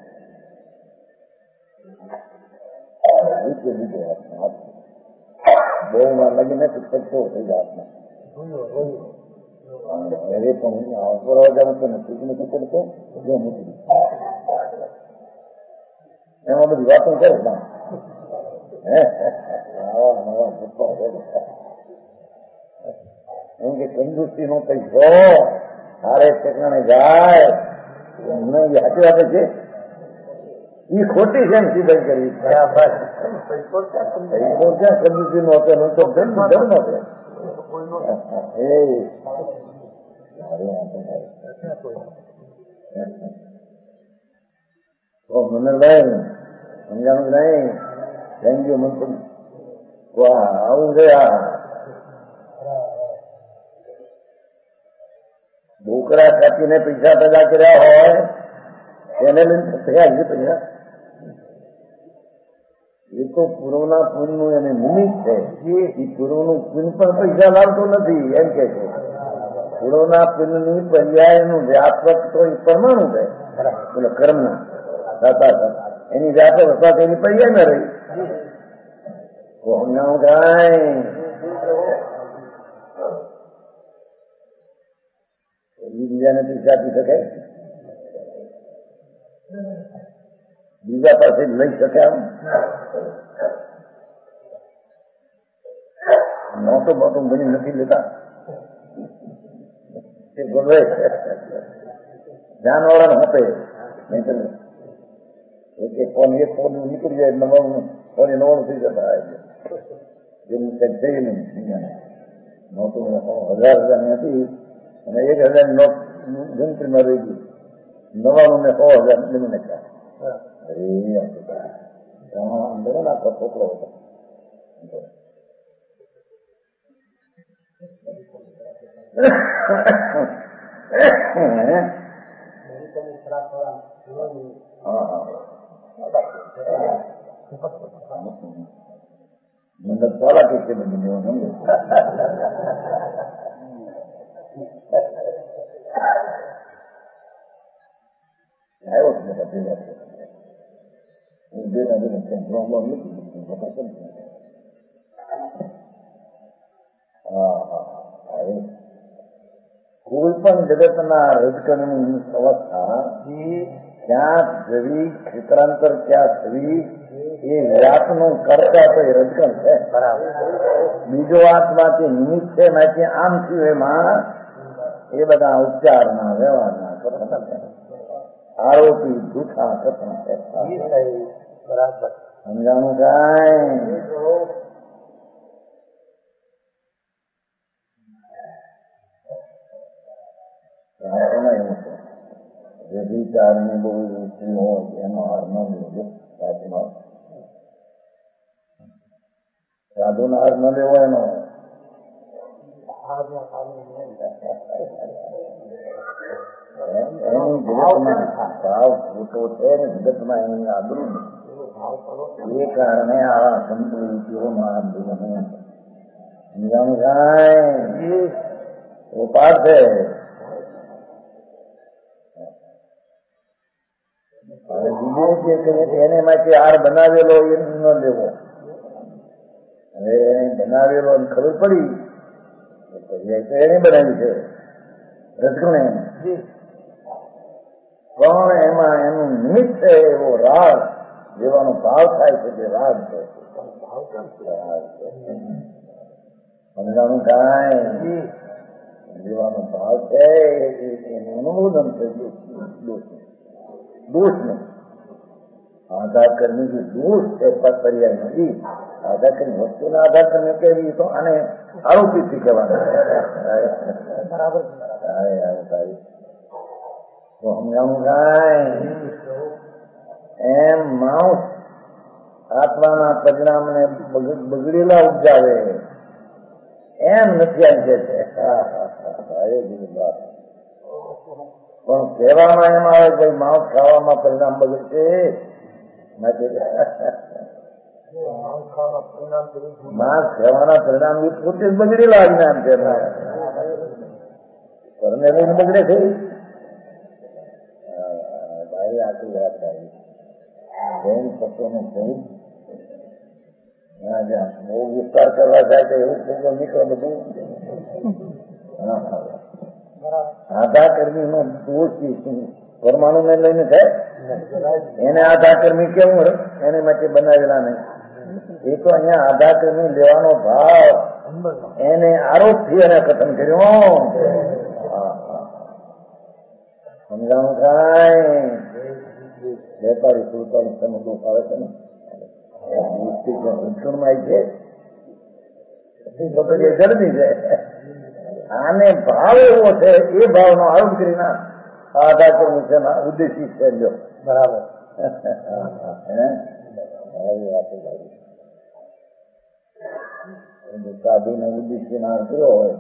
બહુ વાર લાગીને પૈસો થઈ જાય હાથમાં. હવે પણ જવાનું તો નથી નથી કરતો એમાં બધી વાતો કરે એમ કે કંજૂસી નો પૈસો હારે ઠેકાણે જાય સાચી વાત છે. એ ખોટી છે એમ સીધાઈ કરી બરાબર. પૈસો ક્યાં કંજૂસી નો હતો તો ધર્મ ધર્મ છે. મનરભાઈ સમજાણું નહીં થેન્ક યુ મન આવું છે. આ બોકડા કાપીને પૈસા પેદા કર્યા હોય એને લઈને થયા છે પૈસા. એ તો પૂર્વના પુણ્યનું એને નિમિત્ત છે. એ પૂર્વનું પુણ્ય પણ પૈસા લાવતો નથી એમ કે છે. પૂર્વના પુણ્યની પર્યાયનું વ્યાપક તો એ પરમાણુ છે બોલો કર્મના થતા એની વ્યાપક અથવા એની પર્યાયમાં રહી સમજાવું કાંઈ. બીજાને પૈસા આપી શકાય બીજા પાસે લઈ શક્યા મોટું મોટું બની નથી લેતા એ બોલે જાનવાળાને આપે નહીં એક ફોન એક ફોન નીકળી જાય નવાણું ફોન એ નવાણું થઈ જતા એનું કંઈક થઈ નહીં નોટું હજાર હજારની હતી અને એક હજારની નોટ ગણતરીમાં રહી ગઈ નવાણું ને સો હજાર બની નાખ્યા અરે અંદર નાખો છોકરો હતો મને સારા કે છે બધી આવ્યો છે બધા ભેગા છે બેના બેના પ્રોબ્લેમ નથી હા હા કોઈ પણ જગતના રજકણની અવસ્થા ક્યાં જવી ક્ષેત્રાંતર ક્યાં થવી એ વ્યાપનું કરતા તો એ રજકણ છે બરાબર બીજો આત્માથી નિમિત્ત છે માંથી આમ થયું એમાં એ બધા ઉપચારના વ્યવહારના કથન છે આરોપી જૂઠા કથન છે બરાબર સમજાણું કાંઈ એવું છે વ્યભિચારની બહુ સ્ત્રી હોય એનો હાર ન લેવો સાધુનો સાધુનો હાર ન લેવો એનો એની જગતમાં ભાવ ખોટો છે ને જગતમાં એની આબરૂ એ કારણે આવા સંતો રીતિઓમાં સમજાણું કાંઈ ઉપાડ છે બીજે જે કહીએ એને માટે હાર બનાવેલો એ ન લેવો હવે એને બનાવેલો ખબર પડી તો એને બનાવી છે રજગણે પણ એમાં એનું નિમિત્ત છે એવો રાગ લેવાનો ભાવ થાય છે જે રાગ છે સમજાણું કાંઈ લેવાનો ભાવ છે એનું અનુમોદન છે દોષ દોષ નહીં આધાર કરવી જે દોષ છે પર્યાય નથી આધાર કરી વસ્તુને આધાર કરીને કહેવી તો આને આરોપીથી કહેવાનું બરાબર સારી તો સમજાવું કાંઈ એમ માઉસ આત્માના પરિણામને બગડેલા ઉપજાવે એમ નથી આવી છે પણ કહેવામાં એમ આવે કે માઉસ ખાવામાં પરિણામ બગડશે માંસ ખાવાના પરિણામ એ પોતે જ બગડેલા જ્ઞાન છે બગડે છે ભાઈ આટલી વાત આવી જૈન તત્વનું કહ્યું બહુ વિસ્તાર કરવા જાય તો એવું ખૂબ નીકળે બધું આધા કર્મી નો દોષ પરમાણુ ને લઈને છે એને આધા કર્મી કેવું એને માટે બનાવેલા નહીં એ તો અહીંયા આધા કર્મી લેવાનો ભાવ એને આરોપ થી એને કથન કર્યો સમજાણું કાંઈ વેપારી સુરતાની સમજ દોષ આવે છે ને સંસ્કરણમાં છે જલ્દી છે આને ભાવ એવો છે એ ભાવનો આરોપ કરીને આધા કરવું છે ઉદ્દેશી છે જો બરાબર સાધુને ઉદ્દેશી ના કર્યો હોય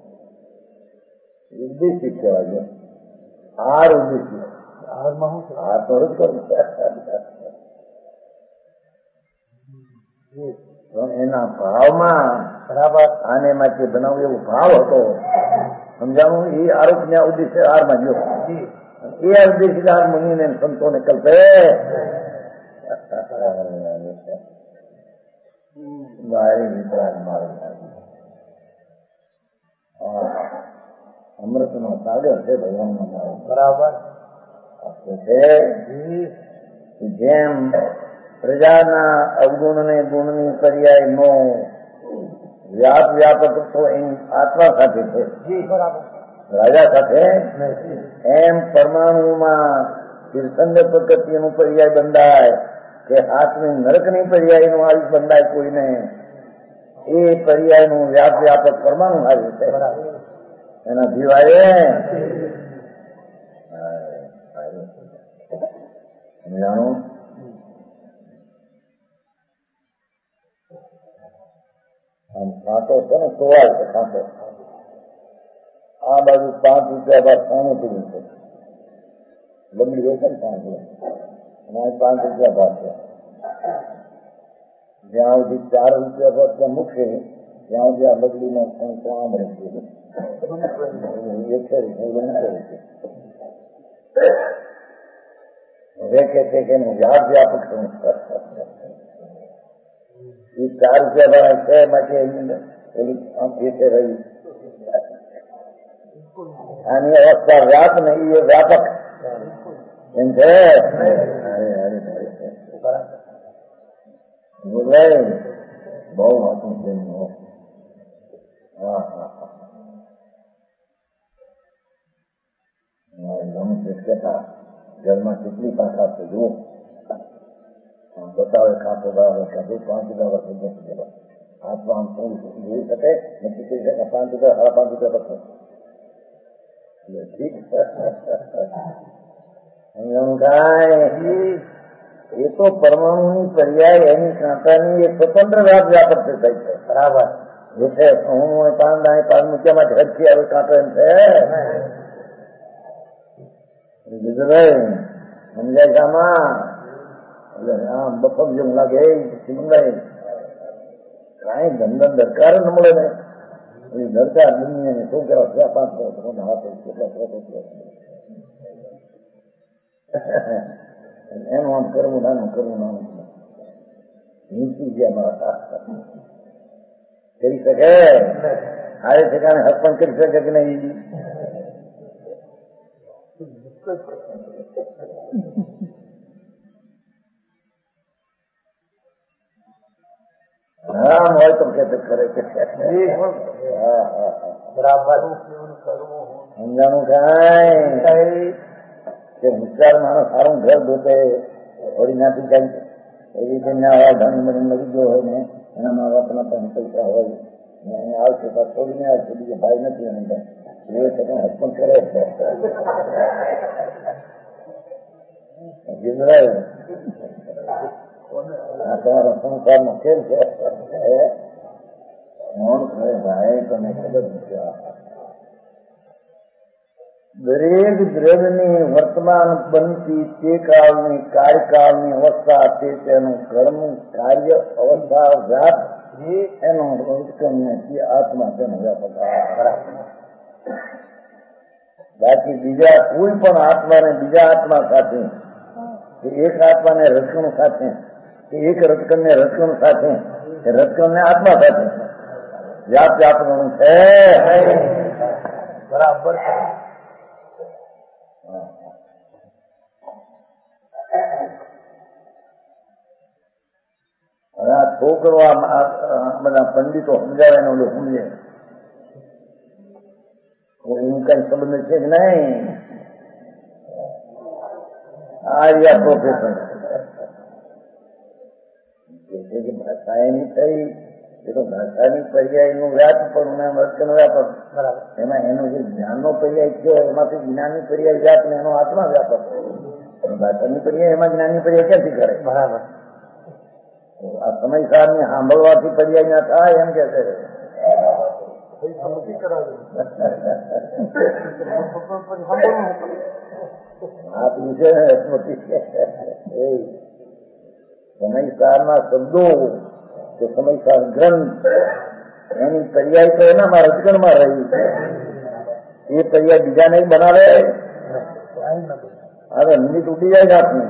ઉદ્દેશી કહેવાય આર ઉદ્દેશી આર તો જ કરું એના ભાવમાં બરાબર આને માટે બનાવવું એવો ભાવ હતો સમજાવું એ આરોપ ના ઉદ્દેશ્ય હારમાં ગયો એ ઉદ્દેશ્ય હાર મુનિને સંતોને કલ્પે અમૃત નો સાગર છે ભગવાન નો બરાબર છે જેમ પ્રજાના અવગુણને ગુણની પર્યાયનો વ્યાપ વ્યાપક તો એમ આત્મા સાથે છે, રાજા સાથે, એમ પરમાણુમાં તીર્થંડ પ્રકૃતિનું પર્યાય બંધાય કે હાથની નરકની પર્યાયનું આયુષ બંધાય કોઈને, એ પર્યાયનું વ્યાપ વ્યાપક પરમાણુ આવ્યું છે. એના જીવાય જાણું આમ કાંટો છે ને તોળાય છે કાંટો. આ બાજુ પાંચ રૂપિયા બાદ સોનું પીડ્યું છે, લંબી હોય છે ને પાંચ અને પાંચ રૂપિયા ભાગ છે. જ્યાં સુધી ચાર રૂપિયા પર ત્યાં મૂકશે ત્યાં સુધી આ લગડીનો તો આમ રહેશે, હવે કે છે કે વ્યાપ વ્યાપક સંસ્કાર એ ચાર રૂપિયા વાળા છે માટે એની રીતે રહી. આની અવસ્થા વ્યાપ ને એ વ્યાપક એમ છે. બોલાય બહુ વાતું છે. હા હા હા ઘરમાં કેટલી તાકાત છે જુઓ. બતાવે ખાતો બરાબર કાઢું પાંચ હજાર થઈ જશે. હાથમાં આમ થોડું જોઈ શકે નક્કી કરી શકે પાંચ હજાર સાડા પાંચ હજાર થશે. ઠીક સમજાણું કાંઈ એ તો પરમાણુની પર્યાય એની કાંટાની એ સ્વતંત્ર વ્યાપ વ્યાપક થઈ છે. બરાબર જે છે હું પાન દાય પાન મૂક્યા માટે હજથી આવે કાંટો એમ છે. બીજું સમજાય છે આમાં એટલે આમ બફમ જેમ લાગે સમજાય કાંઈ ધંધા દરકાર ન મળે ને એ દરકાર દુનિયાને શું કહેવાય ત્યાં પાંચ હાથ એનું આમ કરવું નાનું કરવું નાનું નીચી ગયા કરી શકે. આવે છે કારણ હક પણ કરી શકે કે નહીં. આરામ હોય તો કે કરે છે બરાબર સમજાણું કાંઈ કે વિચાર માણસ સારું ઘર ગોતે થોડી નાથી જાય એવી રીતે ના ધણી મણી મરી ગયો હોય ને એના મા બાપના પણ પૈસા હોય ને એને આવશે તો થોડીને આવશે બીજો ભાઈ નથી એને એ છતાં હક પણ કરે છે. જીવરાય આ તમારો સંસારનો કેમ છે મોન કરે ભાઈ તને ખબર નથી. દરેક દ્રવ્યની વર્તમાન બનતી તે કાળની કાર્યકાળની અવસ્થા તે તેનું કર્મ કાર્ય અવસ્થા વ્યાપ એનો આત્મા તેનો વ્યાપક. બાકી બીજા કોઈ પણ આત્માને બીજા આત્મા સાથે કે એક આત્માને રસકણ સાથે કે એક રસકણને રસકણ સાથે કે રસકણને આત્મા સાથે વ્યાપ વ્યાપનું છે. બરાબર આ છોકરો બધા પંડિતો સમજાવે ને ઓલું સમજે એનું કઈ સંબંધ છે કે નહીં. આ રહ્યા પ્રોફેસર ભાષા એની થઈ એ તો ભાષાની પર્યાયનું વ્યાપ પણ વર્તન વ્યાપક. એમાં એનો જે જ્ઞાનનો પર્યાય થયો એમાંથી જ્ઞાનની પર્યાય વ્યાપ ને એનો આત્મા વ્યાપક. ભાષાની પર્યાય એમાં જ્ઞાનની પર્યાય ક્યાંથી કરે. બરાબર આ સમય સારની સાંભળવાથી પર્યાય ના થાય એમ કે છે. સમયસારના શબ્દો કે સમયસાર ગ્રંથ એની પર્યાય તો એનામાં રજગણમાં રહી છે. એ પર્યાય બીજા નહીં બનાવે. હવે નિમિત્ત ઉડી જાય છે આપને.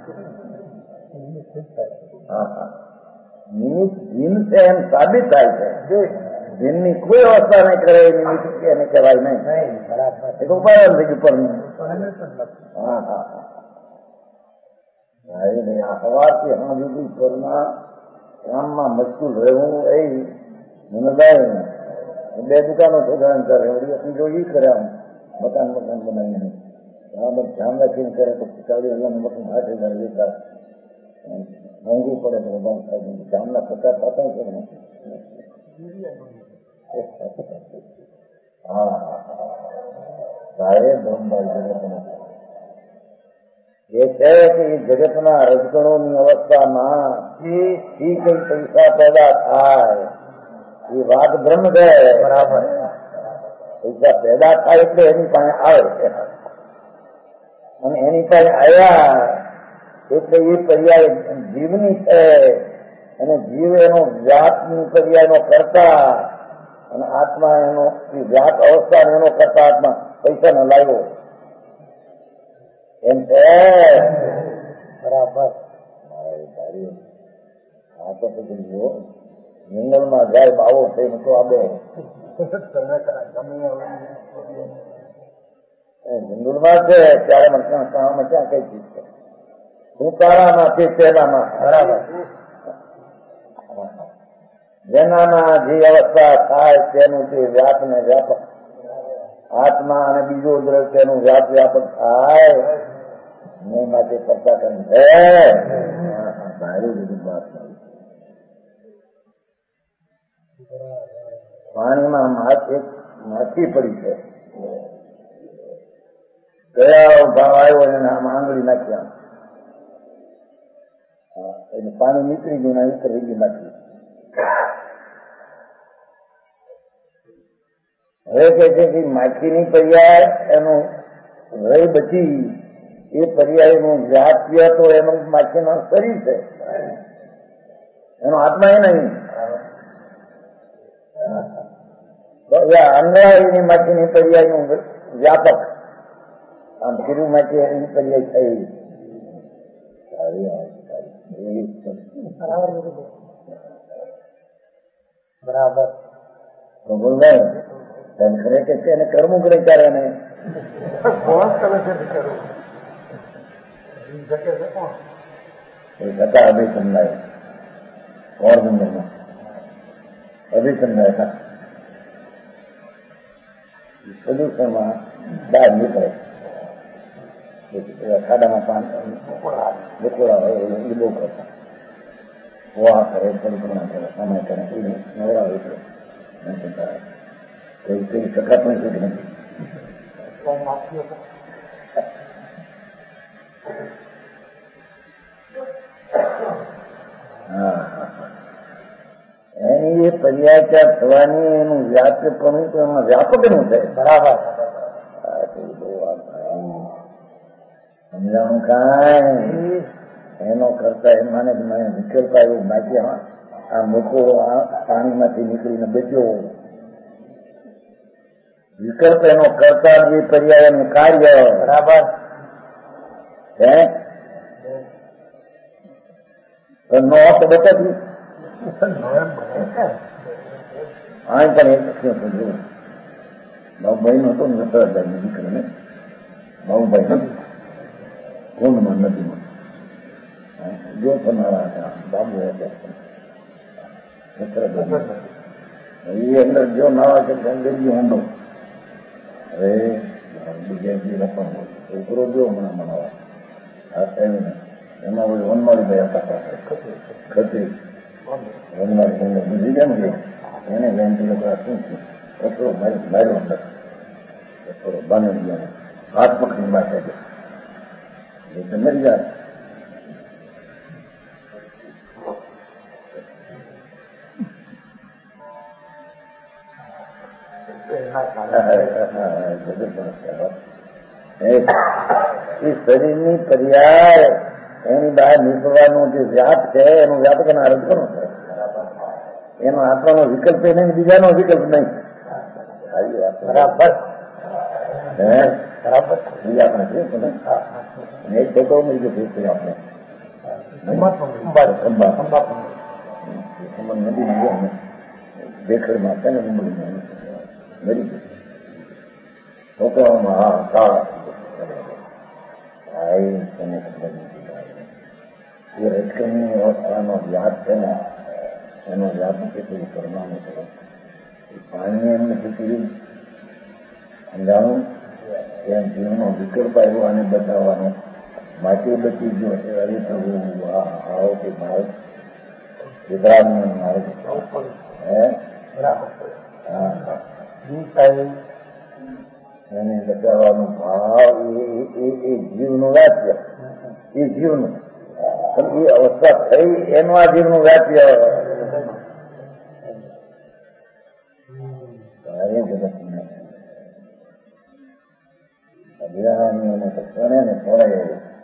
નિમિત્ત ભીન છે એમ સાબિત થાય છે. ભીનની કોઈ અવસ્થા નહીં કરે નિમિત્ત એને કહેવાય નહીં. એ તો ઉપાય થઈ ગયું. હા હા આ સવારથી હા સુધી ઘરમાં કામમાં મશગુલ રહેવું એ મુનદાય બે દુકાનો શોધવાનું કરે વળી જો ઈ કરે આમ મકાન મકાન બનાવીને બરાબર ધ્યાન રાખીને કરે તો ચાલી હજારનું મકાન આઠ હજાર વેચા મોંઘું પડે તો બધા ગામના પચાસ થતા છે ને હા સાહેબ બ્રહ્મભાઈ એ છે કે એ જગતના રજગણોની અવસ્થામાં એ કઈ પૈસા પેદા થાય એ વાત બ્રહ્મ છે બરાબર. પૈસા પેદા થાય એટલે એની પાસે આવે છે અને એની પાસે આવ્યા એટલે એ પર્યાય જીવની છે અને જીવ એનો વ્યાપની પર્યાયનો કરતા અને આત્મા એનો વ્યાપ અવસ્થા એનો કરતા આત્મા પૈસા ન લાવ્યો એમ છે બરાબર. આ તો પછી જંગલમાં જાય બાવો થઈને તો આબે જંગલમાં છે ત્યારે મકાનમાં ક્યાં કઈ ચીજ છે હું તારામાં છે તેનામાં બરાબર. જેનામાં જે અવસ્થા થાય તેનું તે વ્યાપ ને વ્યાપક આત્મા અને બીજો દ્રવ્ય તેનું વ્યાપ વ્યાપક થાય ને માટે કરતા કરી છે સારી બધી વાત. પાણીમાં એક માછી પડી છે કયા ભાવ આવ્યો એને આમ આંગળી નાખ્યા એટલે પાણી નીકળી ગયું ના ઉપર રહી ગઈ માછી. હવે કે છે કે માછીની પર્યાય એનું રહી બચી એ પર્યાયનું વ્યાપ્ય તો એનું માછીનું શરીર છે એનો આત્મા એ નહીં. અંગળાની માછીની પર્યાયનું વ્યાપક આમ શીરું માછી એની પર્યાય થઈ બરાબર. બોલભાઈ ખરે કે છે એને કરવું કરે ત્યારે ને હતા અભિસંધાય પોરબંદરમાં અભિસંધાય હતા પ્રદૂષણમાં બહાર નીકળે ખાડામાં પાણી બકોડા હોય એ બહુ કરતા વાહ કરે પરિક્રમા કરે સમય કરે નવરા હોય કઈ કઈ સખા પણ છે કે નથી. એની એ પર્યાચાર થવાની એનું વ્યાપ્યપણું તો એમાં વ્યાપકનું છે બરાબર. સમજાવું કાંઈ એનો કરતા એમાં મને વિકલ્પ આવ્યું બાકી આ મૂકો પાણીમાંથી નીકળીને બચ્યો વિકલ્પ એનો કરતા જે પર્યાય એનું કાર્ય બરાબર હે નો તો બતાવી આ પણ એક સમજવું બાબુભાઈ નો હતો નટરાજ દીકરીને બાબુભાઈ નથી કુંડમાં નદીમાં જો થનારા હતા બાબુ એ અંદર જો નાવા છે ગંદગી ઊંડો હવે બીજા રપણ છોકરો જો મને મનાવા આ ટાઈમે એમાં બધું વનમાળી ભાઈ હતા ખતરી વનમાળી બીજી કેમ કે એને વેન્ટિલો શું છે કચરો માર્યો અંદર કચરો બાંધી ગયા હાથ પકડી બાટે એટલે મરી જાય. એ શરીરની પર્યાય એની બહાર નીકળવાનું જે વ્યાપ છે એનું વ્યાપક એના રજકણું છે એનો આત્માનો વિકલ્પ નહીં બીજાનો વિકલ્પ નહીં. બરાબર હે બરાબર આપણે છે એક ફોટો મળી ગયો આપણે નદી માં દેખડમાં છે ને મુંબઈમાં મરી ગયું છોકરાઓમાં હા કાળા એ રજકણની અવસ્થાનો વ્યાપ છે ને એનો વ્યાપ કેટલું કરવાનું છે. પાણી એમ નથી પીવું સમજાણું એમ જીવનો વિકલ્પ આવ્યો આને બતાવવાનો માટી બચી ગયો છે. અરે પ્રભુ આવો કે ભાવ ગુજરાતનો માર્ગ હે એને બતાવવાનો ભાવ એ જીવનું વાક્ય એ જીવનું પણ એ અવસ્થા થઈ એનું આ જીવનું વાક્ય સારી જગત ને અભિરામીઓને તો કોને ને કોને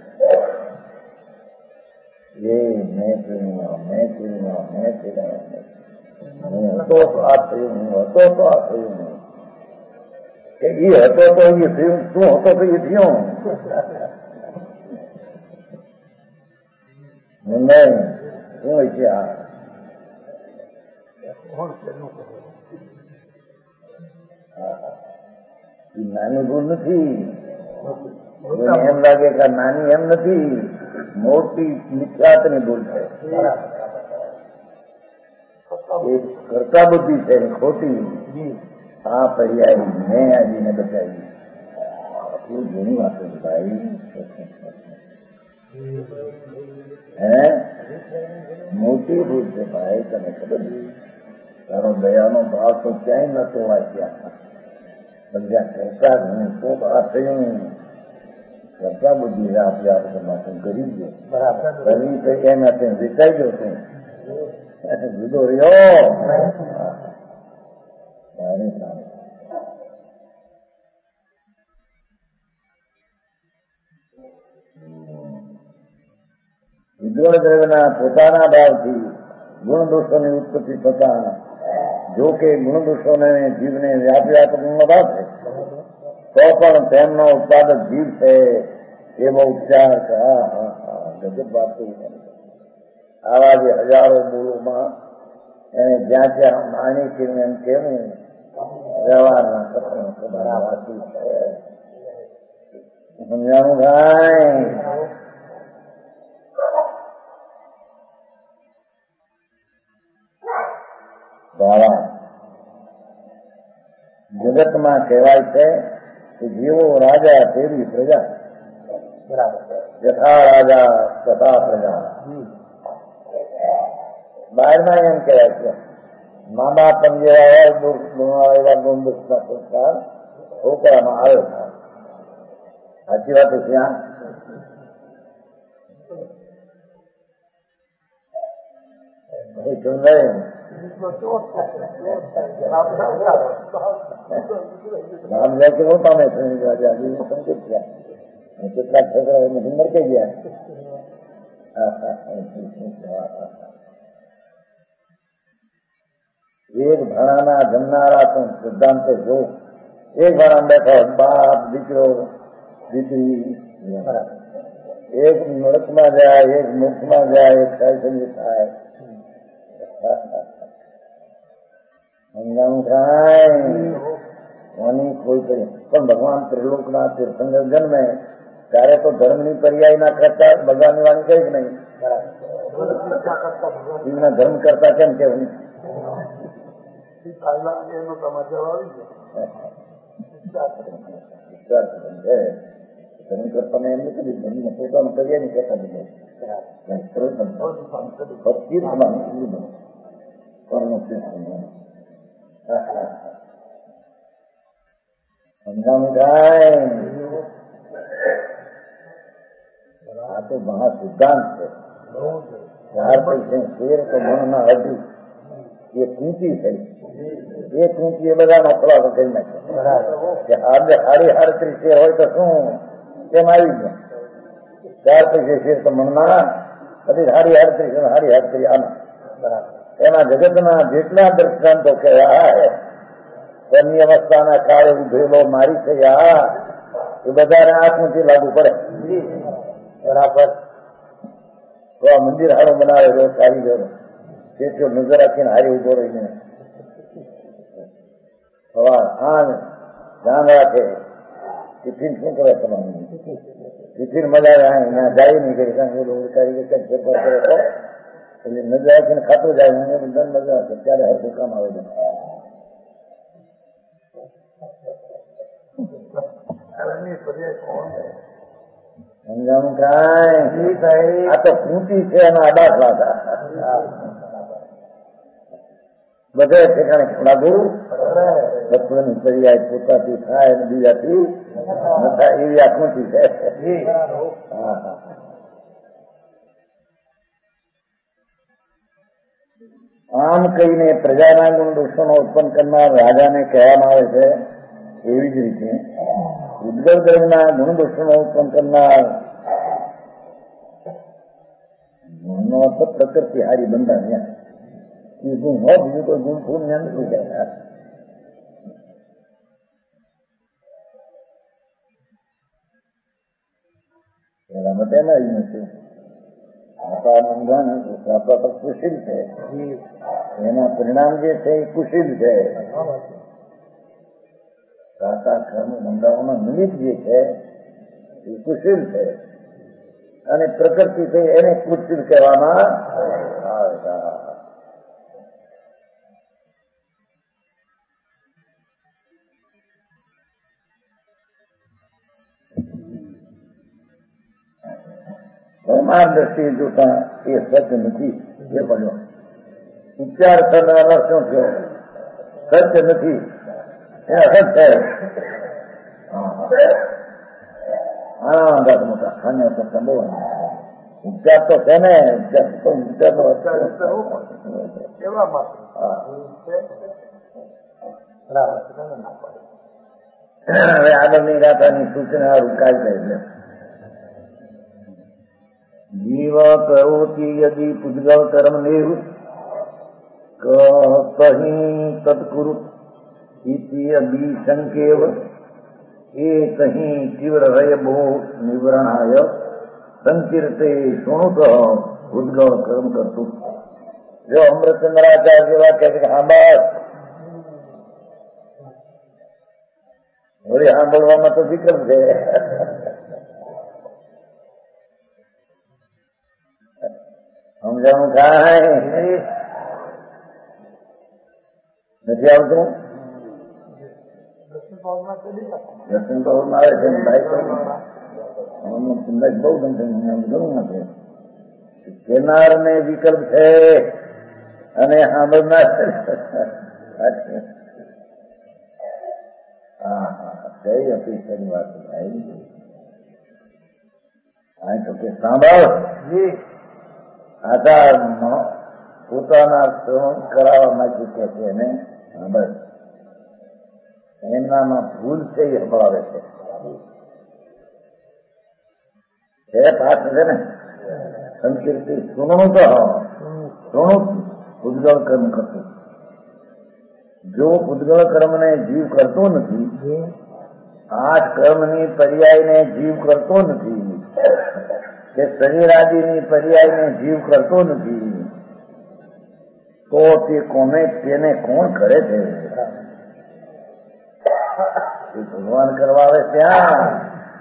એ મેં પીણ્યો મેં પીણ્યો મેં પીણ્યો હું હતો તો આ થયું હું હતો તો આ થયું નહીં કે એ હતો તો એ થયું શું હતો તો એ થયું નહીં શું હોય છે આ નાની ભૂલ નથી. એમ લાગે કે નાની એમ નથી, મોટી મિથ્યાત્વની ભૂલ છે. એ કરતા બુદ્ધિ છે ખોટી. આ પર્યાય મેં આવીને બચાવી એટલું ઘણી વાતો ભાઈ હે મોટી ભૂલ છે ભાઈ. તને ખબર તારો દયાનો ભાવ તો ક્યાંય નતો વાંચ્યા બધા કરતા જ હું તો આ થયું કરતા બુદ્ધિ આપી આપણે માથું કરી ગયો કરી તો એના ત્યાં વેચાઈ ગયો છું જુદો રહ્યો વિદ્રોહ દ્રવ્યના પોતાના ભાવથી ગુણ દોષોની ઉત્પત્તિ થતા જો કે ગુણ દોષોને જીવને વ્યાપ્યાત્મક ભાવ છે તો પણ તેમનો ઉત્પાદક જીવ છે એવો ઉપચાર જગત વાત આવા જે હજારો મૂળોમાં એને જ્યાં ત્યાં માણી કેવું એમ કેવું વ્યવહારના સત્રમાં વાતું છે. સમજાવું ભાઈ? બાવા જગતમાં કહેવાય છે કે જેવો રાજા તેવી પ્રજા. યથા રાજા તથા પ્રજા. બહારમાં એમ કહેવાય છે મા બાપ જેવા એવા ગુણદોષના સંસ્કાર છોકરામાં આવ્યો. સાચી વાત છે. ત્યાં સમજાય રામ જાય કે હું પામે સંકેત થયા કેટલાક છોકરા એને હિંમત કઈ ગયા. એક ભાણાના જમનારા પણ સિદ્ધાંતે જો એક ભાણા બેઠો બાપ દીકરો દીકરી એક નરકમાં જાય એક મુખમાં જાય એક સાયસની થાય સમજાવું થાય કોની કોઈ કરી. પણ ભગવાન ત્રિલોકના તીર્થંકર જન્મે ત્યારે તો ધર્મની પર્યાય ના કરતા ભગવાનની વાણી કઈ જ નહીં. એમના ધર્મ કરતા કેમ કેવું ધર્મ કરતા એમ નથી દીધું પોતાનું પર્યાય ની કરતા દીધું સમજાવું થાય. આ તો મહા સિદ્ધાંત છે. ચાર પૈસા શેર તો મણના અઢી એ કૂંચી થઈ એ કૂંચી એ બધાનો ખુલાસો કરી નાખ્યો કે સાડી સાડત્રીસ શેર હોય તો શું તેમ આવી ગયા. ચાર પૈસા શેર તો મણના પછી સાડી સાડત્રીસ સાડી સાડત્રીસ આના એના જગતના જેટલા દ્રષ્ટાંતો કહેવાય એની અવસ્થાના કાળે ઉભેલો મારી થયા એ બધાને આ કૂંચી લાગુ પડે. બરાબર. તો આ મંદિર હારો બનાવેલો કારીગરો કેટલો નજર રાખીને હારી ઉભો રહીને સવાર આન ધ્યાન રાખે ટિફિન શું કરે તમારું એથી મજા આવે. અહીંયા જાય નહીં કરી કારણ કે કારીગર કંઈક ફેરફાર કરે તો એટલે મજા આવે ને ખાતું જાય મજા આવશે ત્યારે હરખું કામ આવે છે. સમજાણું કાંઈ આ તો ખૂંટી છે એના દાખલા હતા. બધે ઠેકાણે ખોડાગું ભક્તોની પર્યાય પોતાથી થાય અને બીજાથી ન થાય એવી આ ખૂંટી છે. હા હા આમ કહીને પ્રજાના ગુણ દોષોનો ઉત્પન્ન કરનાર રાજાને કહેવામાં આવે છે. એવી જ રીતે ઉદ્ગલ કર્મના ગુણ દોષોનો ઉત્પન્ન કરનાર ગુણનો અર્થ પ્રકૃતિ હારી બંધાવ્યા એ ગુણ હોય બીજું કોઈ ગુણ ગુણ જ્ઞાન નથી જાય. એના માટે એમાં આવ્યું નથી આપણા બંધન આપણા પર કુશીલ છે એના પરિણામ જે છે એ કુશીલ છે. સાતા કર્મ બંધાઓનો નિમિત્ત જે છે એ કુશીલ છે અને પ્રકૃતિ છે એને કુશીલ કહેવામાં આવે છે. પરમાર દ્રષ્ટિએ જોતા એ સત્ય નથી. એ બન્યો ઉપચાર કરનારો શું થયો? સત્ય નથી એ અસત્ય છે. આનંદ મોટા ખાને કરતા બહુ ઉપચાર તો છે ને ઉપચાર તો ઉપચાર હવે આગળની રાતાની સૂચના રૂકાય છે. જીવ કરોતી યદી પુદ્ગલ કર્મ દેવ કહી તત્કુરુ ઇતિ અભિશંકેવ એ કહી તીવ્ર રય બહુ નિવરણાય સંકીર્તે શૃણુત ઉદ્ગલ કર્મ કરતું. જો અમૃતચંદ્રાચાર્ય જેવા કહે છે કે હા બસ વળી સાંભળવામાં તો વિક્રમ છે. સમજાણું કાંઈ નથી આવતું. દર્શન ભવનમાં આવે છે બહુ ગમશે ઘણું નથી. કેનાર ને વિકલ્પ છે અને સાંભળનાર હા હા કઈ અપેક્ષાની વાત થાય. આ તો કે સાંભળ આધાર પોતાના શ્રવણ કરાવવા માંગે કે છે એને બસ એમનામાં ભૂલ છે એ સંભળાવે છે. એ પાઠ છે ને સંકીર્તિ સુણું તો સુણું ઉદ્ગલ કર્મ કરતું. જો ઉદ્ગલ કર્મને જીવ કરતો નથી, આઠ કર્મની પર્યાયને જીવ કરતો નથી કે શરીરાદિની પર્યાયને જીવ કરતો નથી તો તે કોને તેને કોણ કરે છે? ભગવાન કરવા આવે ત્યાં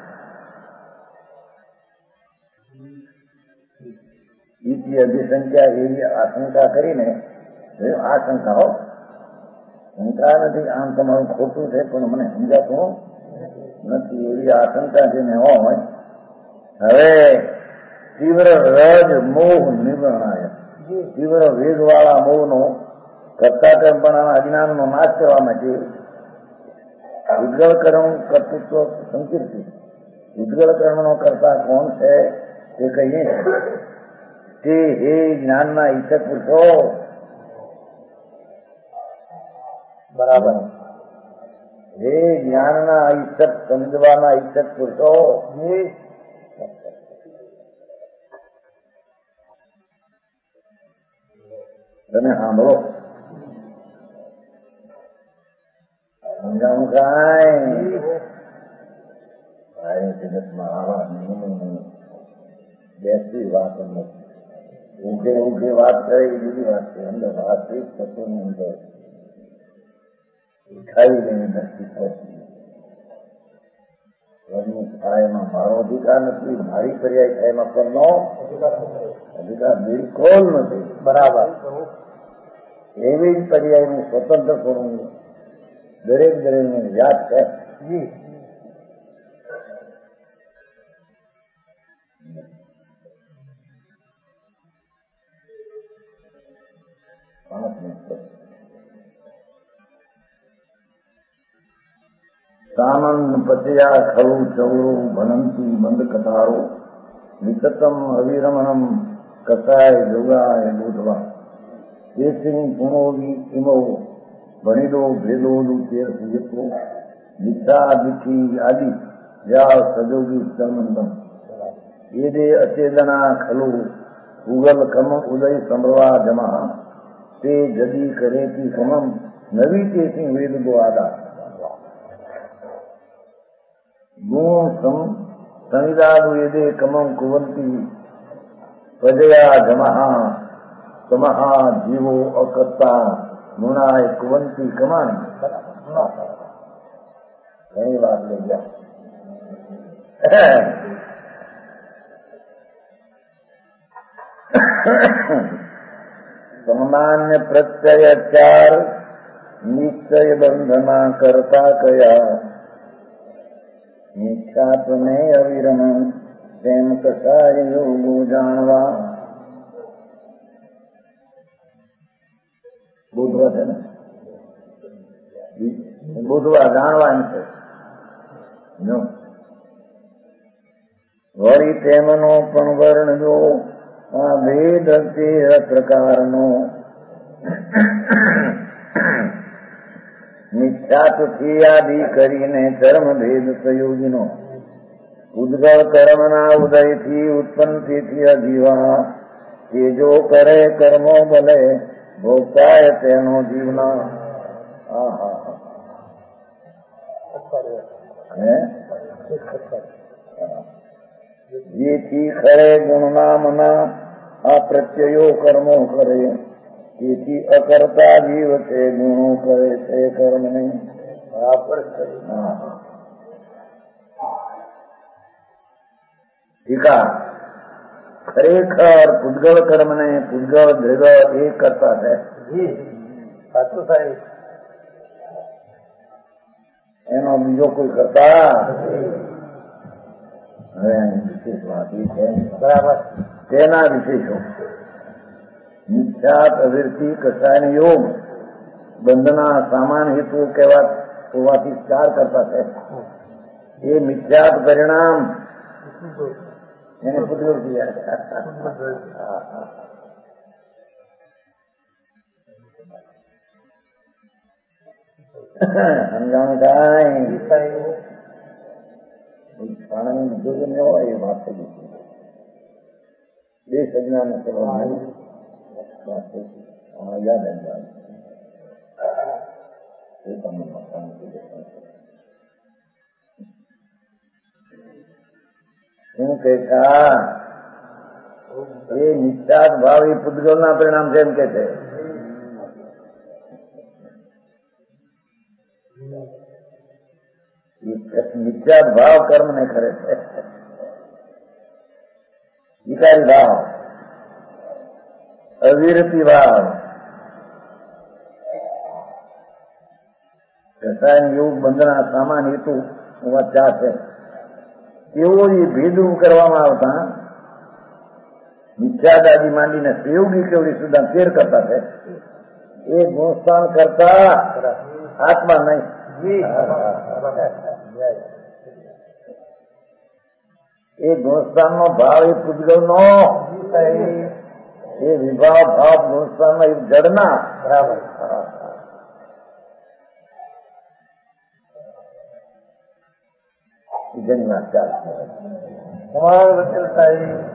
ઈથી અભિસંખ્યા એવી આશંકા કરીને આ શંકા હો શંકા નથી. આમ તમારું ખોટું છે પણ મને સમજાતું નથી એવી આશંકા જેને હોય. હવે તીવ્ર રજ મોહ નિવરણાય તીવ્ર વેગ વાળા મોહ નો કર્તાકર્મપણાના અજ્ઞાન નો નાશ કરવા માટે ઉદ્ગલ કર્મ કર્તૃત્વ સંકીર્તિ. ઉદ્ગલ કર્મ નો કરતા કોણ છે તે કહીએ તે હે જ્ઞાનના ઈચ્છક પુરુષો. બરાબર. હે જ્ઞાનના ઈચ્છક સમજવાના ઈચ્છક પુરુષો તમે સાંભળો. સમજાવું કાંઈ જગતમાં આવા નિયમોની બેસી વાત નથી. ઊંઘે ઊંઘે વાત કરે એ બીજી વાત છે. અંદર વાસ્તવિક તત્વની અંદર ખાઈ લઈને નક્કી પડતી ઘરનું થાય એમાં મારો અધિકાર નથી, મારી પર્યાય થાય એમાં પરનો અધિકાર બિલકુલ નથી. બરાબર. એવી જ પર્યાયનું સ્વતંત્ર થોડું દરેક દરેકને યાદ છે. સાનંદ પચયા ખરું ચૌરું ભનંતી બંધ કથારો વિકતમ અવિરમણમ કસાય જોગાય બોધવા તેથી ગુણોવી ઇમો ભણીલો ભેદોલું તેર સુજતો દીક્ષા દીક્ષી આદિ વ્યા સજોગી સંબંધમ એ દે અચેદના ખલું ઉગલ કમ ઉદય સંભવા જમા તે જદી કરેતી કમમ નવી તેથી વેદ દો આદા ગુણ સનિદાદુ યદે કમમ કુવંતી પ્રજયા જમહા સમહા જીવો અકર્તા નુણાય કુવંતી કમાન. ઘણી વાત લઈ ગયા. સામાન્ય પ્રત્યય ચાર નિશ્ચય બંધના કરતા કયા નિષ્ઠાત્મે અવિરમણ તેમ કસાય યોગો જાણવા. બોધવા છે ને, બોધવા જાણવાનું છે. વળી તેમનો પણ વર્ણજો આ ભેદ તેર પ્રકારનો મિથ્યાત્વથી આદિ કરીને કર્મ ભેદ સંયોગીનો ઉદ્ગલ કર્મના ઉદયથી ઉત્પન્નથી અજીવા તે જો કરે કર્મો બલે ભોગતાય તેનો જીવના. જેથી ખરે ગુણના મના આ પ્રત્યયો કર્મો કરે તેથી અકર્તા જીવ છે, ગુણો કરે છે કર્મ નહીં. બરાબર. ટીકા ખરેખર પૂતગળ કર્મ ને પૂતગળ ભેદ એ કરતા છે. સાચું થાય એનો બીજો કોઈ કરતા. હવે વિશેષ વાત એ છે. બરાબર. તેના વિશેષો મિથ્યાત અવિરતિ કસાય યોગ બંધના સામાન હેતુ કહેવા હોવાથી ચાર કરતા છે. એ મિથ્યાત પરિણામ એને પૂતગળ સમજાણું થાય. પ્રાણી જોગન હોય એ વાત થઈ ગઈ. બે સજ્ઞાને કરવાની વાત થઈ ગઈ. યાદ આવી એ તમને શું કે એ નિષ્ઠાત ભાવ એ પૂતગલ ના પરિણામ છે એમ કે છે. નિત્યાત ભાવ કર્મ ને કરે છે. વિકારી ભાવ, અવિરતિ ભાવ, રસાયણ યોગ બંધના સામાન હેતુ ચાર છે. તેઓ એ ભેદરૂપ કરવામાં આવતા મિથ્યાદ આદિ માંડીને પ્રયોગી કેવડી સુધા ફેર કરતા છે. એ ગુણસ્થાન કરતા આત્મા નહીં. એ ગુણસ્થાન નો ભાવ એ પૂતગલ નો એ વિભાવ ભાવ ગુણસ્થાન નો એ જડના. બરાબર. ઘણી વાત ચાલશે તમારા વચ્ચે